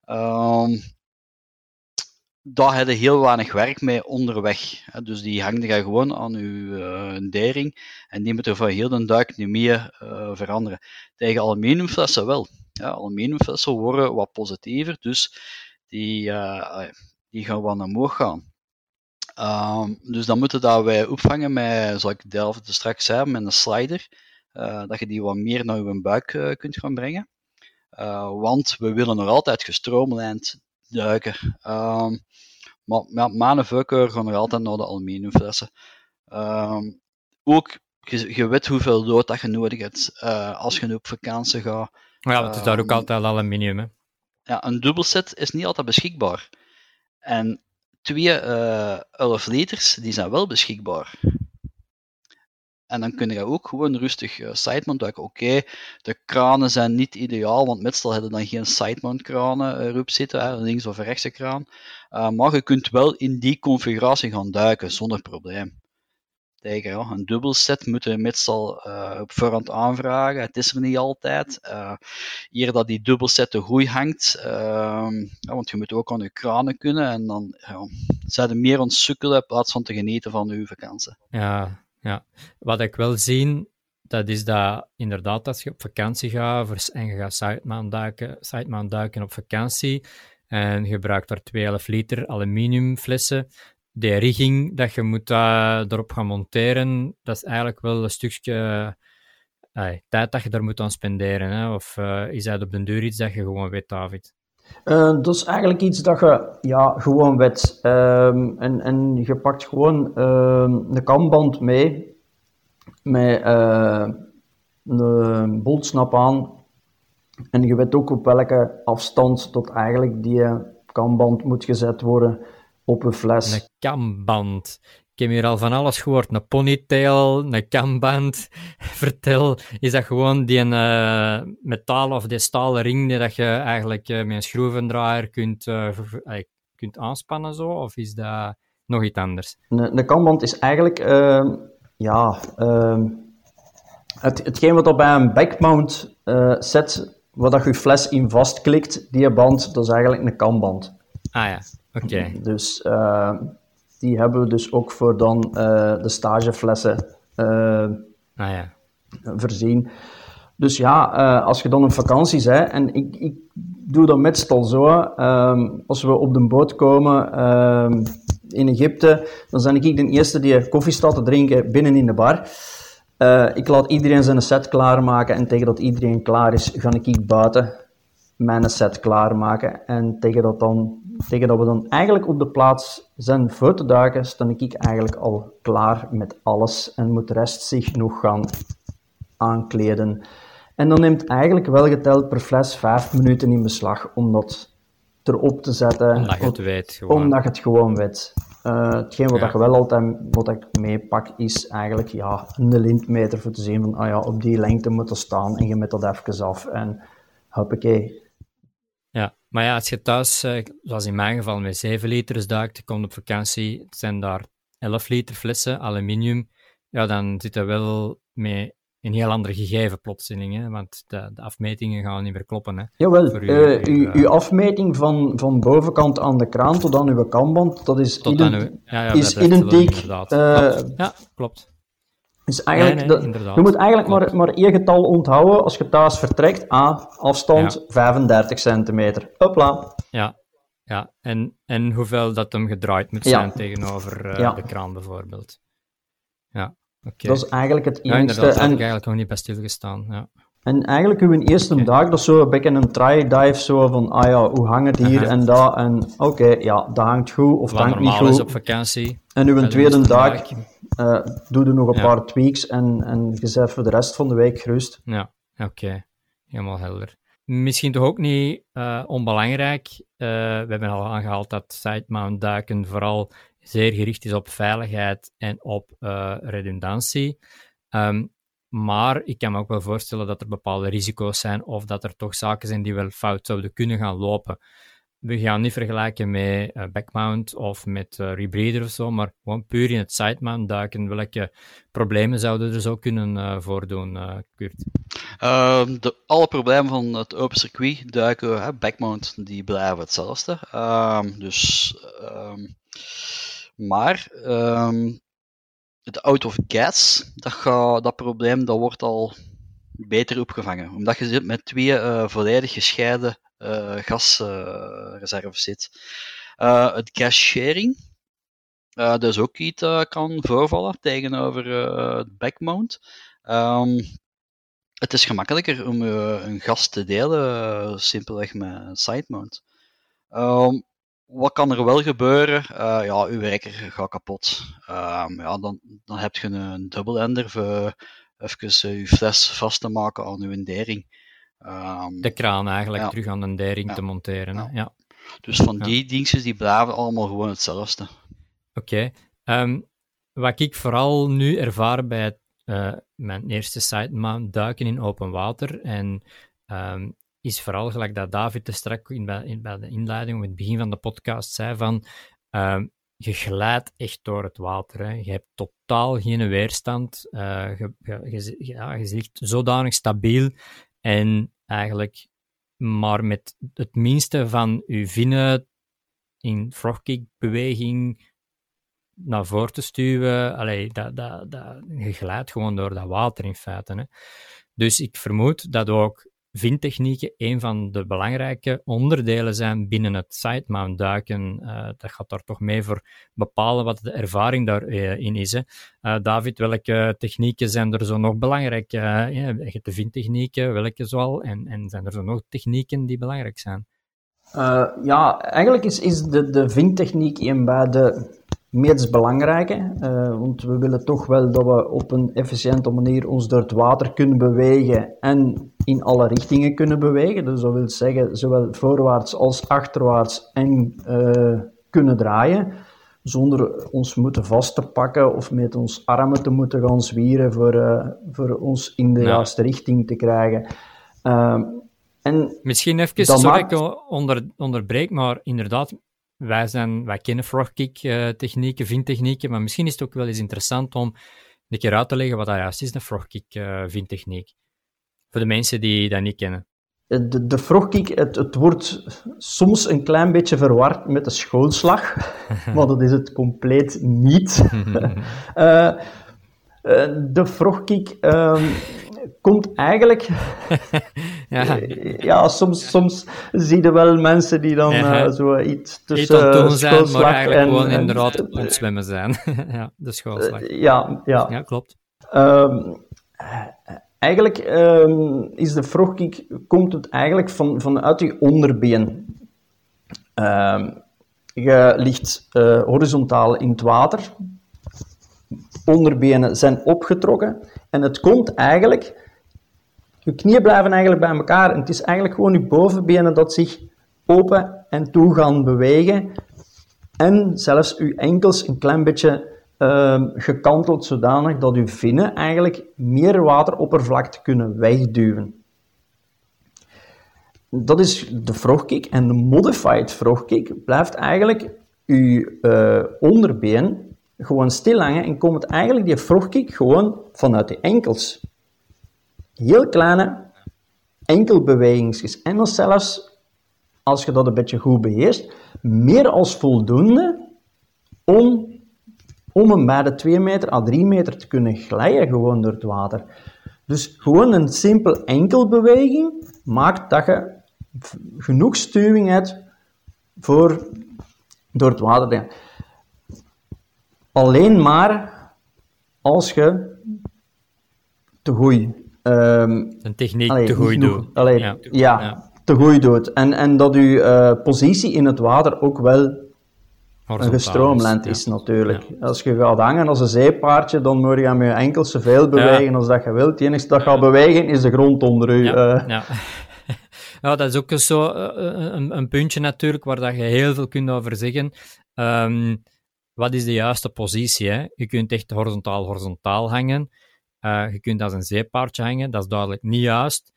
Daar heb je heel weinig werk mee onderweg. Dus die hangt je gewoon aan je dering en die moeten voor heel de duik niet meer veranderen. Tegen aluminiumflessen wel. Aluminiumflessen worden wat positiever, dus die gaan wat omhoog gaan. Dus dan moeten dat wij opvangen met, zoals ik Delft straks zei, met een slider, dat je die wat meer naar je buik kunt gaan brengen. Want we willen nog altijd gestroomlijnd duiken. Maar met mijn voorkeur gaan we altijd naar de aluminiumflessen. Ook, je weet hoeveel lood dat je nodig hebt als je op vakantie gaat. Ja, het is daar ook altijd aluminium. Hè? Ja, een dubbelset is niet altijd beschikbaar. En 2 11 liters, die zijn wel beschikbaar. En dan kun je ook gewoon rustig sidemount duiken. Oké, de kranen zijn niet ideaal, want meestal hebben dan geen sidemount kranen erop zitten, links of rechtse kraan. Maar je kunt wel in die configuratie gaan duiken, zonder probleem. Tegen een dubbelset moet je meestal op voorhand aanvragen. Het is er niet altijd. Hier dat die dubbelset te goed hangt, want je moet ook aan je kranen kunnen en dan zijn er meer ontsukkelen in plaats van te genieten van je vakantie. Ja. Wat ik wel zie, dat is dat inderdaad als je op vakantie gaat en je gaat sidemount duiken op vakantie en je gebruikt daar 2,5 liter aluminiumflessen, de rigging dat je moet erop gaan monteren, dat is eigenlijk wel een stukje tijd dat je daar moet aan spenderen. Hè? Of is dat op den duur iets dat je gewoon weet, David? Dat is eigenlijk iets dat je gewoon weet. En je pakt gewoon een kamband mee met een boltsnap aan. En je weet ook op welke afstand tot eigenlijk die kamband moet gezet worden op een fles. Een kamband. Ik heb hier al van alles gehoord. Een ponytail, een kamband. Vertel, is dat gewoon die metalen of die stalen ring die dat je eigenlijk met een schroevendraaier kunt aanspannen zo? Of is dat nog iets anders? Een kamband is eigenlijk hetgeen wat op bij een backmount set, waar dat je fles in vastklikt, die band, dat is eigenlijk een kamband. Ah ja, oké. Dus die hebben we dus ook voor dan de stageflessen voorzien. Dus ja, als je dan op vakantie bent, en ik doe dat meestal zo, als we op de boot komen in Egypte, dan ben ik de eerste die koffie staat te drinken binnen in de bar. Ik laat iedereen zijn set klaarmaken en tegen dat iedereen klaar is, ga ik buiten mijn set klaarmaken. En tegen dat we dan eigenlijk op de plaats zijn voor te duiken, sta ik eigenlijk al klaar met alles en moet de rest zich nog gaan aankleden. En dan neemt eigenlijk wel geteld per fles 5 minuten in beslag om dat erop te zetten. Omdat je het weet gewoon. Omdat je het gewoon weet. Hetgeen wat je wel altijd wat ik meepak, is eigenlijk een lintmeter voor te zien van, op die lengte moet er staan en je met dat even af en hoppakee. Ja, maar ja, als je thuis, zoals in mijn geval, met 7 liters duikt, je komt op vakantie, het zijn daar 11 liter flessen, aluminium, ja, dan zit dat wel met een heel ander gegeven plotseling, hè, want de afmetingen gaan niet meer kloppen. Hè. Jawel, uw afmeting van bovenkant aan de kraan tot aan uw kanband, dat is identiek. Ja, klopt. Dus eigenlijk, je moet eigenlijk maar één getal onthouden als je thuis vertrekt. Afstand 35 centimeter. Hopla. Ja. En hoeveel dat hem gedraaid moet zijn tegenover de kraan bijvoorbeeld. Ja, oké. Dat is eigenlijk het enige. Ja, daar heb ik eigenlijk nog niet bij stilgestaan. Ja. En eigenlijk uw eerste dag, dat is zo een beetje een try-dive, zo van, hoe hangt het hier en daar, en dat hangt goed, of dat hangt niet goed. Is op vakantie. En uw tweede dag doe er nog een paar tweaks en je zet voor de rest van de week gerust. Ja, oké. Helemaal helder. Misschien toch ook niet onbelangrijk, we hebben al aangehaald dat side-mount duiken vooral zeer gericht is op veiligheid en op redundantie. Maar ik kan me ook wel voorstellen dat er bepaalde risico's zijn of dat er toch zaken zijn die wel fout zouden kunnen gaan lopen. We gaan niet vergelijken met backmount of met rebreather of zo, maar gewoon puur in het sidemount duiken. Welke problemen zouden er zo kunnen voordoen, Kurt? Alle problemen van het open circuit duiken, backmount, die blijven hetzelfde. Maar het out of gas, dat probleem, dat wordt al beter opgevangen. Omdat je zit met 2 volledig gescheiden gasreserves zit. Het gas sharing, dat is ook iets dat kan voorvallen tegenover het backmount. Het is gemakkelijker om een gas te delen, simpelweg met sidemount. Wat kan er wel gebeuren? Uw wekker gaat kapot. Dan heb je een dubbelender voor even je fles vast te maken aan uw dering. De kraan eigenlijk terug aan de dering te monteren. Ja. Ja. Dus van die dingetjes, die blijven allemaal gewoon hetzelfde. Oké. Wat ik vooral nu ervaar bij mijn eerste sidemount duiken in open water en is vooral gelijk dat David te strak bij de inleiding, op het begin van de podcast, zei van je glijdt echt door het water. Hè. Je hebt totaal geen weerstand. Je ligt zodanig stabiel en eigenlijk maar met het minste van je vinnen in frogkick-beweging naar voren te stuwen. Je glijdt gewoon door dat water in feite. Hè. Dus ik vermoed dat ook vindtechnieken een van de belangrijke onderdelen zijn binnen het sidemount duiken. Dat gaat daar toch mee voor bepalen wat de ervaring daarin is. Hè. David, welke technieken zijn er zo nog belangrijk? Je hebt de vindtechnieken, welke zoal? En zijn er zo nog technieken die belangrijk zijn? Eigenlijk is de vindtechniek een bij de meest belangrijke, want we willen toch wel dat we op een efficiënte manier ons door het water kunnen bewegen en in alle richtingen kunnen bewegen. Dus dat wil zeggen, zowel voorwaarts als achterwaarts en kunnen draaien, zonder ons moeten vast te pakken of met ons armen te moeten gaan zwieren voor ons in de juiste richting te krijgen. Misschien even, sorry ik onderbreek, maar inderdaad, wij kennen frogkick-technieken, vindtechnieken, maar misschien is het ook wel eens interessant om een keer uit te leggen wat dat juist is, de frogkick-vindtechniek. Voor de mensen die dat niet kennen. De frogkick, het wordt soms een klein beetje verward met de schoolslag, maar dat is het compleet niet. De frogkick komt eigenlijk... soms zie je wel mensen die dan zoiets tussen schoolslag maar eigenlijk gewoon inderdaad ontzwemmen zijn. Ja, de schoolslag. Ja, klopt. Eigenlijk is de frogkick, komt het eigenlijk vanuit je onderbeen. Je ligt horizontaal in het water. Onderbenen zijn opgetrokken. En het komt eigenlijk... Je knieën blijven eigenlijk bij elkaar. En het is eigenlijk gewoon je bovenbenen dat zich open en toe gaan bewegen. en zelfs uw enkels een klein beetje gekanteld zodanig dat uw vinnen eigenlijk meer wateroppervlakte kunnen wegduwen. Dat is de frogkick. En de modified frogkick blijft eigenlijk uw onderbeen gewoon stil hangen en komt eigenlijk die frogkick gewoon vanuit de enkels. Heel kleine enkelbewegingjes. En dan zelfs, als je dat een beetje goed beheerst, meer als voldoende om en bij de 2 meter à 3 meter te kunnen glijden gewoon door het water. Dus gewoon een simpel enkelbeweging maakt dat je genoeg stuwing hebt voor door het water te gaan. Alleen maar als je te goed... een techniek te goed doet. Te goed doet. En dat je positie in het water ook wel een gestroomlijnd is natuurlijk. Ja. Als je gaat hangen als een zeepaardje, dan moet je aan je enkels zoveel bewegen als dat je wilt. Het enige dat gaat bewegen is de grond onder je. Ja, dat is ook zo een puntje natuurlijk, waar dat je heel veel kunt over zeggen. Wat is de juiste positie? Hè? Je kunt echt horizontaal hangen. Je kunt als een zeepaardje hangen, dat is duidelijk niet juist.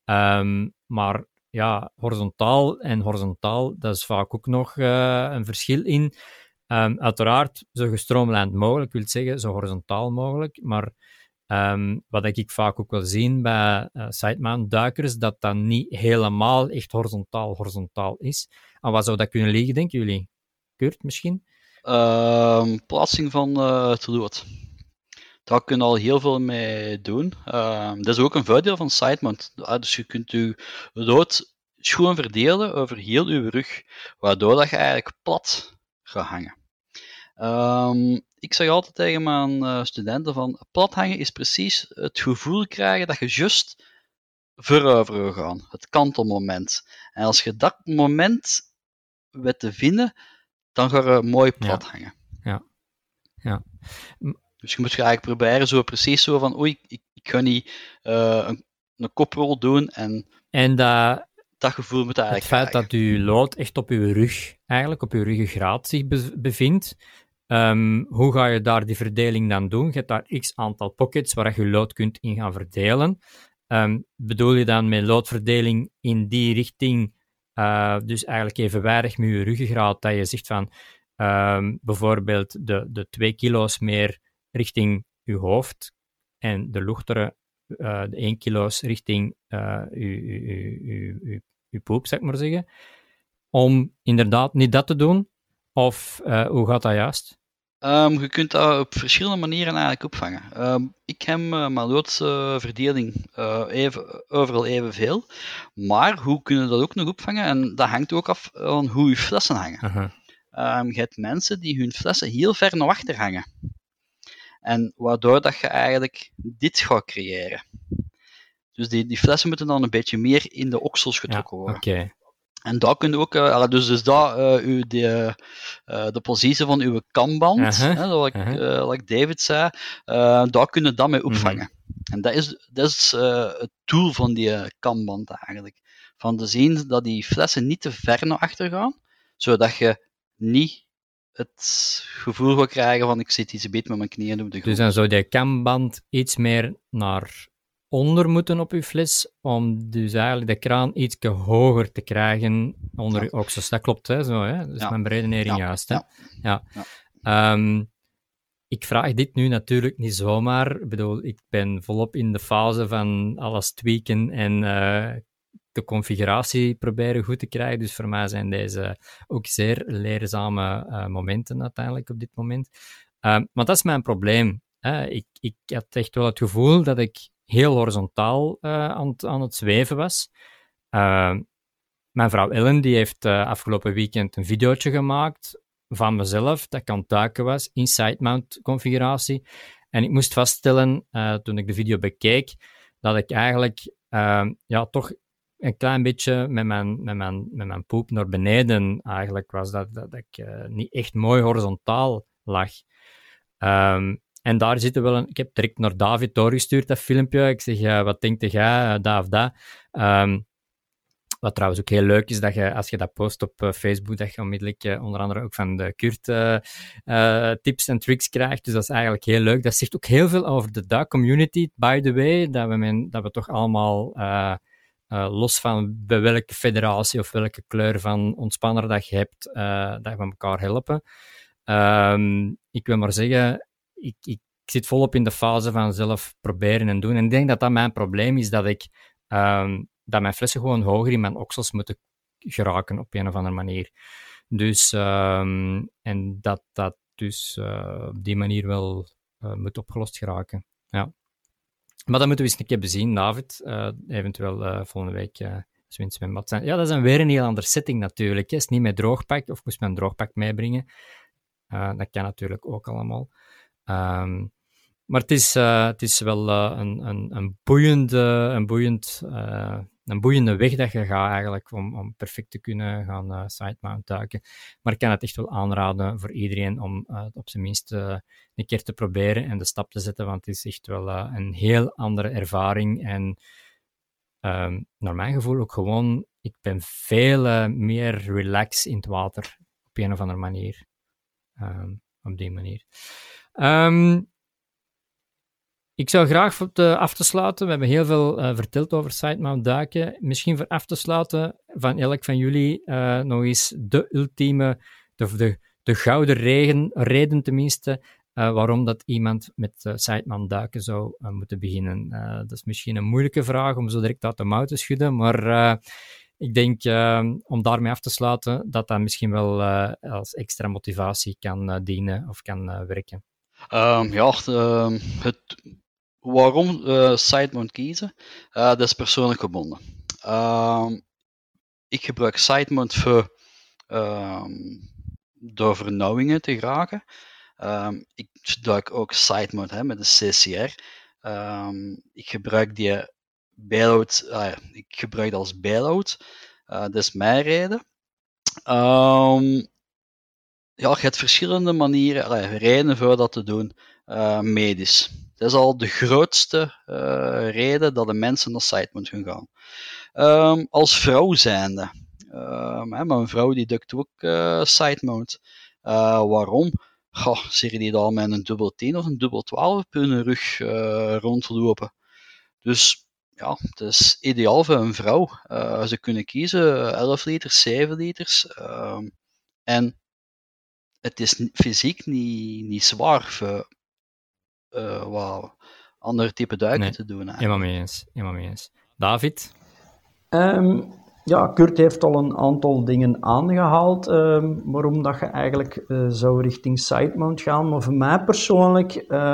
Maar ja, horizontaal, dat is vaak ook nog een verschil in. Uiteraard zo gestroomlijnd mogelijk, wil zeggen, zo horizontaal mogelijk. Maar wat ik vaak ook wel zie bij sidemount duikers, dat dat niet helemaal echt horizontaal is. En wat zou dat kunnen liggen, denken jullie? Kurt, misschien? Plaatsing van te dood. Daar kun je al heel veel mee doen. Dat is ook een voordeel van sidemount. Dus je kunt je lood schoon verdelen over heel je rug, waardoor dat je eigenlijk plat gaat hangen. Ik zeg altijd tegen mijn studenten van plat hangen is precies het gevoel krijgen dat je juist voorover wil gaan. Het kantelmoment. En als je dat moment weet te vinden, dan ga je mooi plat hangen. Ja. Dus je moet je eigenlijk proberen zo precies zo van oei, ik ga niet een koprol doen en dat gevoel moet eigenlijk het feit dat je lood echt op je rug, eigenlijk op je ruggengraat zich bevindt, hoe ga je daar die verdeling dan doen? Je hebt daar x aantal pockets waar je lood kunt in gaan verdelen. Bedoel je dan met loodverdeling in die richting, dus eigenlijk evenwijdig met je ruggengraat, dat je zegt van bijvoorbeeld de 2 kilo's meer richting je hoofd en de luchtere de 1 kilo's richting je poep, zeg ik maar zeggen, om inderdaad niet dat te doen? Of hoe gaat dat juist? Je kunt dat op verschillende manieren eigenlijk opvangen. Ik heb mijn loodverdeling overal evenveel, maar hoe kun je dat ook nog opvangen? En dat hangt ook af van hoe je flessen hangen. Je hebt mensen die hun flessen heel ver naar achter hangen. En waardoor dat je eigenlijk dit gaat creëren. Dus die flessen moeten dan een beetje meer in de oksels getrokken worden. Okay. En daar kun je ook, de positie van uw kamband, like David zei, daar kun je dat mee opvangen. En dat is het doel van die kamband eigenlijk. Van te zien dat die flessen niet te ver naar achter gaan, zodat je niet het gevoel gaat krijgen van ik zit iets een beetje met mijn knieën op de grond. Dus dan zou die kamband iets meer naar onder moeten op je fles, om dus eigenlijk de kraan iets hoger te krijgen onder je oksels. Dat klopt, hè? Zo, hè? Dat is mijn beredenering juist. Hè? Ik vraag dit nu natuurlijk niet zomaar. Ik bedoel, ik ben volop in de fase van alles tweaken en de configuratie proberen goed te krijgen. Dus voor mij zijn deze ook zeer leerzame momenten uiteindelijk op dit moment. Maar dat is mijn probleem. Ik had echt wel het gevoel dat ik heel horizontaal aan het zweven was. Mijn vrouw Ellen die heeft afgelopen weekend een videootje gemaakt van mezelf, dat ik aan het duiken was in sidemount configuratie. En ik moest vaststellen, toen ik de video bekeek, dat ik eigenlijk toch een klein beetje met mijn poep naar beneden eigenlijk was. Dat ik niet echt mooi horizontaal lag. En daar zitten wel ik heb direct naar David doorgestuurd, dat filmpje. Ik zeg, wat denk jij, dat of dat? Wat trouwens ook heel leuk is, dat je, als je dat post op Facebook, dat je onmiddellijk onder andere ook van de Kurt tips en tricks krijgt. Dus dat is eigenlijk heel leuk. Dat zegt ook heel veel over de duikcommunity, by the way, dat we toch allemaal, los van bij welke federatie of welke kleur van ontspanner dat je hebt, dat we elkaar helpen. Ik wil maar zeggen, ik zit volop in de fase van zelf proberen en doen. En ik denk dat dat mijn probleem is, dat mijn flessen gewoon hoger in mijn oksels moeten geraken op een of andere manier. Dus, en dat dus op die manier wel moet opgelost geraken. Ja. Maar dat moeten we eens een keer bezien, David. Eventueel volgende week als we in het zwembad zijn. Ja, dat is dan weer een heel andere setting natuurlijk. Het is niet met droogpak, of moest men een droogpak meebrengen. Dat kan natuurlijk ook allemaal. Maar het is wel een boeiende weg dat je gaat eigenlijk om perfect te kunnen gaan sidemount duiken. Maar ik kan het echt wel aanraden voor iedereen om op zijn minst een keer te proberen en de stap te zetten, want het is echt wel een heel andere ervaring. En naar mijn gevoel ook gewoon, ik ben veel meer relaxed in het water op een of andere manier. Op die manier. Ik zou graag af te sluiten, we hebben heel veel verteld over sidemount duiken. Misschien voor af te sluiten van elk van jullie nog eens de ultieme, de gouden reden tenminste, waarom dat iemand met sidemount duiken zou moeten beginnen. Dat is misschien een moeilijke vraag om zo direct uit de mouw te schudden, maar ik denk om daarmee af te sluiten dat misschien wel als extra motivatie kan dienen of kan werken. Waarom sidemount kiezen? Dat is persoonlijk gebonden. Ik gebruik sidemount voor door vernauwingen te geraken. Ik duik ook sidemount met de CCR. Ik gebruik die bailout. Ik gebruik dat als bailout. Dat is mijn reden. Je hebt verschillende manieren, redenen voor dat te doen, medisch. Dat is al de grootste reden dat de mensen naar sidemount gaan. Als vrouw zijnde. Mijn vrouw die duikt ook sidemount. Waarom? Zie je die dan met een dubbel 10 of een dubbel 12 op hun rug rondlopen. Dus ja, het is ideaal voor een vrouw. Ze kunnen kiezen 11 liters, 7 liters. En het is fysiek niet zwaar voor andere type duiken te doen. Helemaal mee eens. David? Ja, Kurt heeft al een aantal dingen aangehaald waarom dat je eigenlijk zou richting sidemount gaan. Maar voor mij persoonlijk,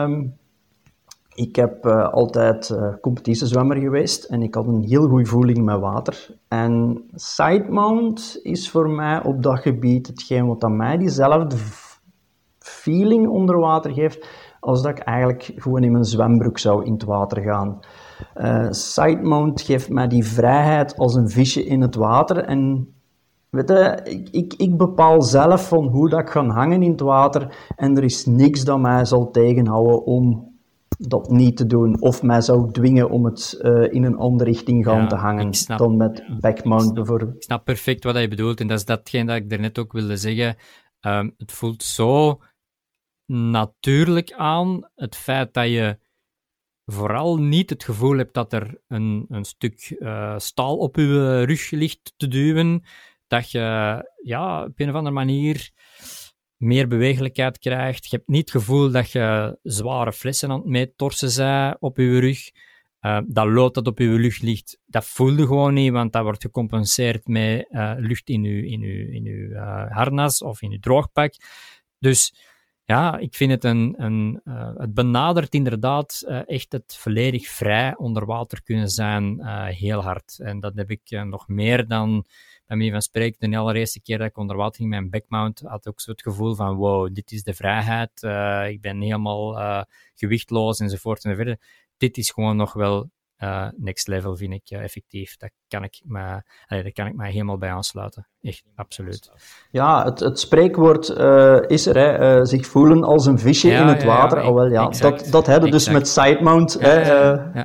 ik heb altijd competitiezwemmer geweest en ik had een heel goede voeling met water. En sidemount is voor mij op dat gebied hetgeen wat aan mij diezelfde feeling onder water geeft als dat ik eigenlijk gewoon in mijn zwembroek zou in het water gaan. Sidemount geeft mij die vrijheid als een visje in het water. En weet je, ik bepaal zelf van hoe dat ik ga hangen in het water. En er is niks dat mij zal tegenhouden om dat niet te doen. Of mij zou dwingen om het in een andere richting gaan te hangen dan met backmount bijvoorbeeld. Ik snap perfect wat je bedoelt. En dat is datgene dat ik daarnet ook wilde zeggen. Het voelt zo natuurlijk aan, het feit dat je vooral niet het gevoel hebt dat er een stuk staal op je rug ligt te duwen, dat je op een of andere manier meer bewegelijkheid krijgt. Je hebt niet het gevoel dat je zware flessen aan het meetorsen bent op je rug. Dat lood dat op je rug ligt, dat voel je gewoon niet, want dat wordt gecompenseerd met lucht in je harnas of in je droogpak. Dus ja, ik vind het het benadert inderdaad echt het volledig vrij onder water kunnen zijn heel hard. En dat heb ik nog meer dan, bij mij van spreken, de allereerste keer dat ik onder water ging met een backmount, had ik ook zo het gevoel van wow, dit is de vrijheid, ik ben helemaal gewichtloos enzovoort enzovoort. Dit is gewoon nog wel next level, vind ik effectief. Daar kan ik mij helemaal bij aansluiten. Echt, absoluut. Ja, het spreekwoord is er, zich voelen als een visje in het water. Dat hebben we dus met sidemount.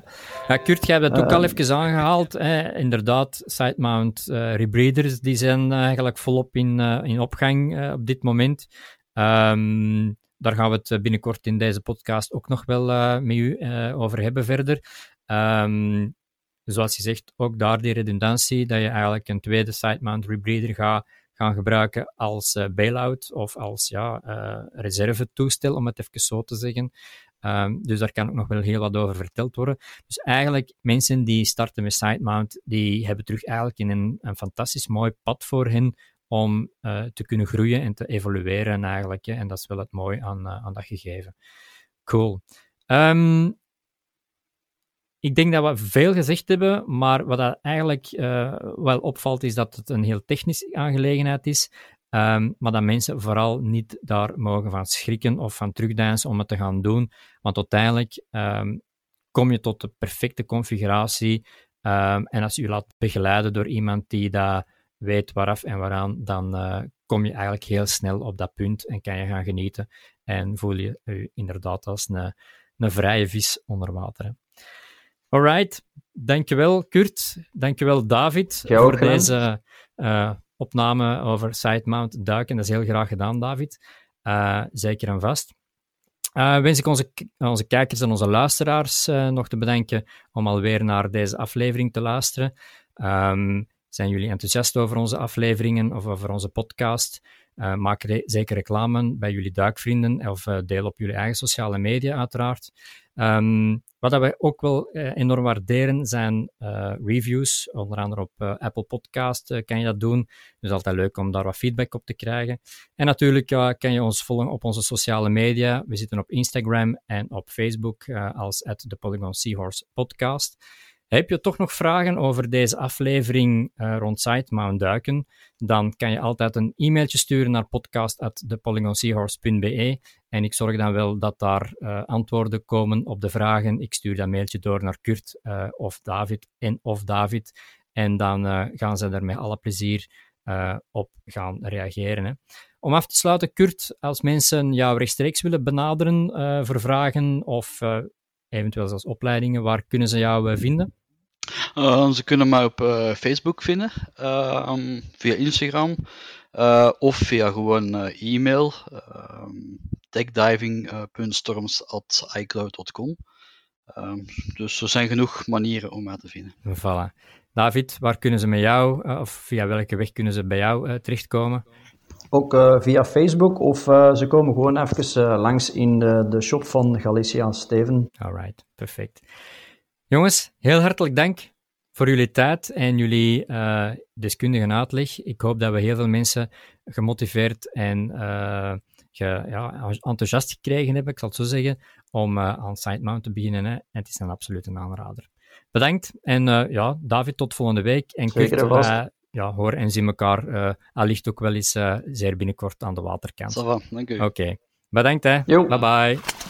Ja, Kurt, jij hebt dat ook al even aangehaald. Inderdaad, side-mount rebreathers die zijn eigenlijk volop in opgang op dit moment. Daar gaan we het binnenkort in deze podcast ook nog wel met u over hebben verder. Zoals je zegt, ook daar die redundantie, dat je eigenlijk een tweede side-mount rebreather gaat gaan gebruiken als bailout of als reservetoestel, om het even zo te zeggen. Dus daar kan ook nog wel heel wat over verteld worden. Dus eigenlijk, mensen die starten met side-mount, die hebben terug eigenlijk een fantastisch mooi pad voor hen om te kunnen groeien en te evolueren eigenlijk. En dat is wel het mooie aan dat gegeven. Cool. Ik denk dat we veel gezegd hebben, maar wat dat eigenlijk wel opvalt, is dat het een heel technische aangelegenheid is, maar dat mensen vooral niet daar mogen van schrikken of van terugdeinzen om het te gaan doen, want uiteindelijk kom je tot de perfecte configuratie en als je je laat begeleiden door iemand die dat weet waaraf en waaraan, dan kom je eigenlijk heel snel op dat punt en kan je gaan genieten en voel je je inderdaad als een vrije vis onder water. Hè. Alright, dankjewel Kurt, dankjewel David voor deze opname over side-mount duiken. Dat is heel graag gedaan, David. Zeker en vast. Wens ik onze kijkers en onze luisteraars nog te bedanken om alweer naar deze aflevering te luisteren. Zijn jullie enthousiast over onze afleveringen of over onze podcast? Maak zeker reclame bij jullie duikvrienden of deel op jullie eigen sociale media uiteraard. Wat wij ook wel enorm waarderen zijn reviews, onder andere op Apple Podcast kan je dat doen. Dus altijd leuk om daar wat feedback op te krijgen. En natuurlijk kan je ons volgen op onze sociale media. We zitten op Instagram en op Facebook als @The Polygon Seahorse Podcast. Heb je toch nog vragen over deze aflevering rond side-mount duiken, dan kan je altijd een e-mailtje sturen naar podcast@thepolygonseahorse.be en ik zorg dan wel dat daar antwoorden komen op de vragen. Ik stuur dat mailtje door naar Kurt of David en dan gaan ze er met alle plezier op gaan reageren. Hè. Om af te sluiten, Kurt, als mensen jou rechtstreeks willen benaderen voor vragen of eventueel zelfs opleidingen, waar kunnen ze jou vinden? Ze kunnen mij op Facebook vinden, via Instagram of via gewoon e-mail, techdiving.storms@icloud.com. Dus er zijn genoeg manieren om mij te vinden. Voilà. David, waar kunnen ze met jou, of via welke weg kunnen ze bij jou terechtkomen? Ook via Facebook of ze komen gewoon even langs in de shop van Galicia Steven. Alright, perfect. Jongens, heel hartelijk dank voor jullie tijd en jullie deskundige uitleg. Ik hoop dat we heel veel mensen gemotiveerd en enthousiast gekregen hebben, ik zal het zo zeggen, om aan side-mount te beginnen. Hè. En het is een absolute aanrader. Bedankt en David, tot volgende week. En Kurt, horen en zien elkaar allicht ook wel eens zeer binnenkort aan de waterkant. Ça va, dank u. Oké. Bedankt hè. Yo. Bye bye.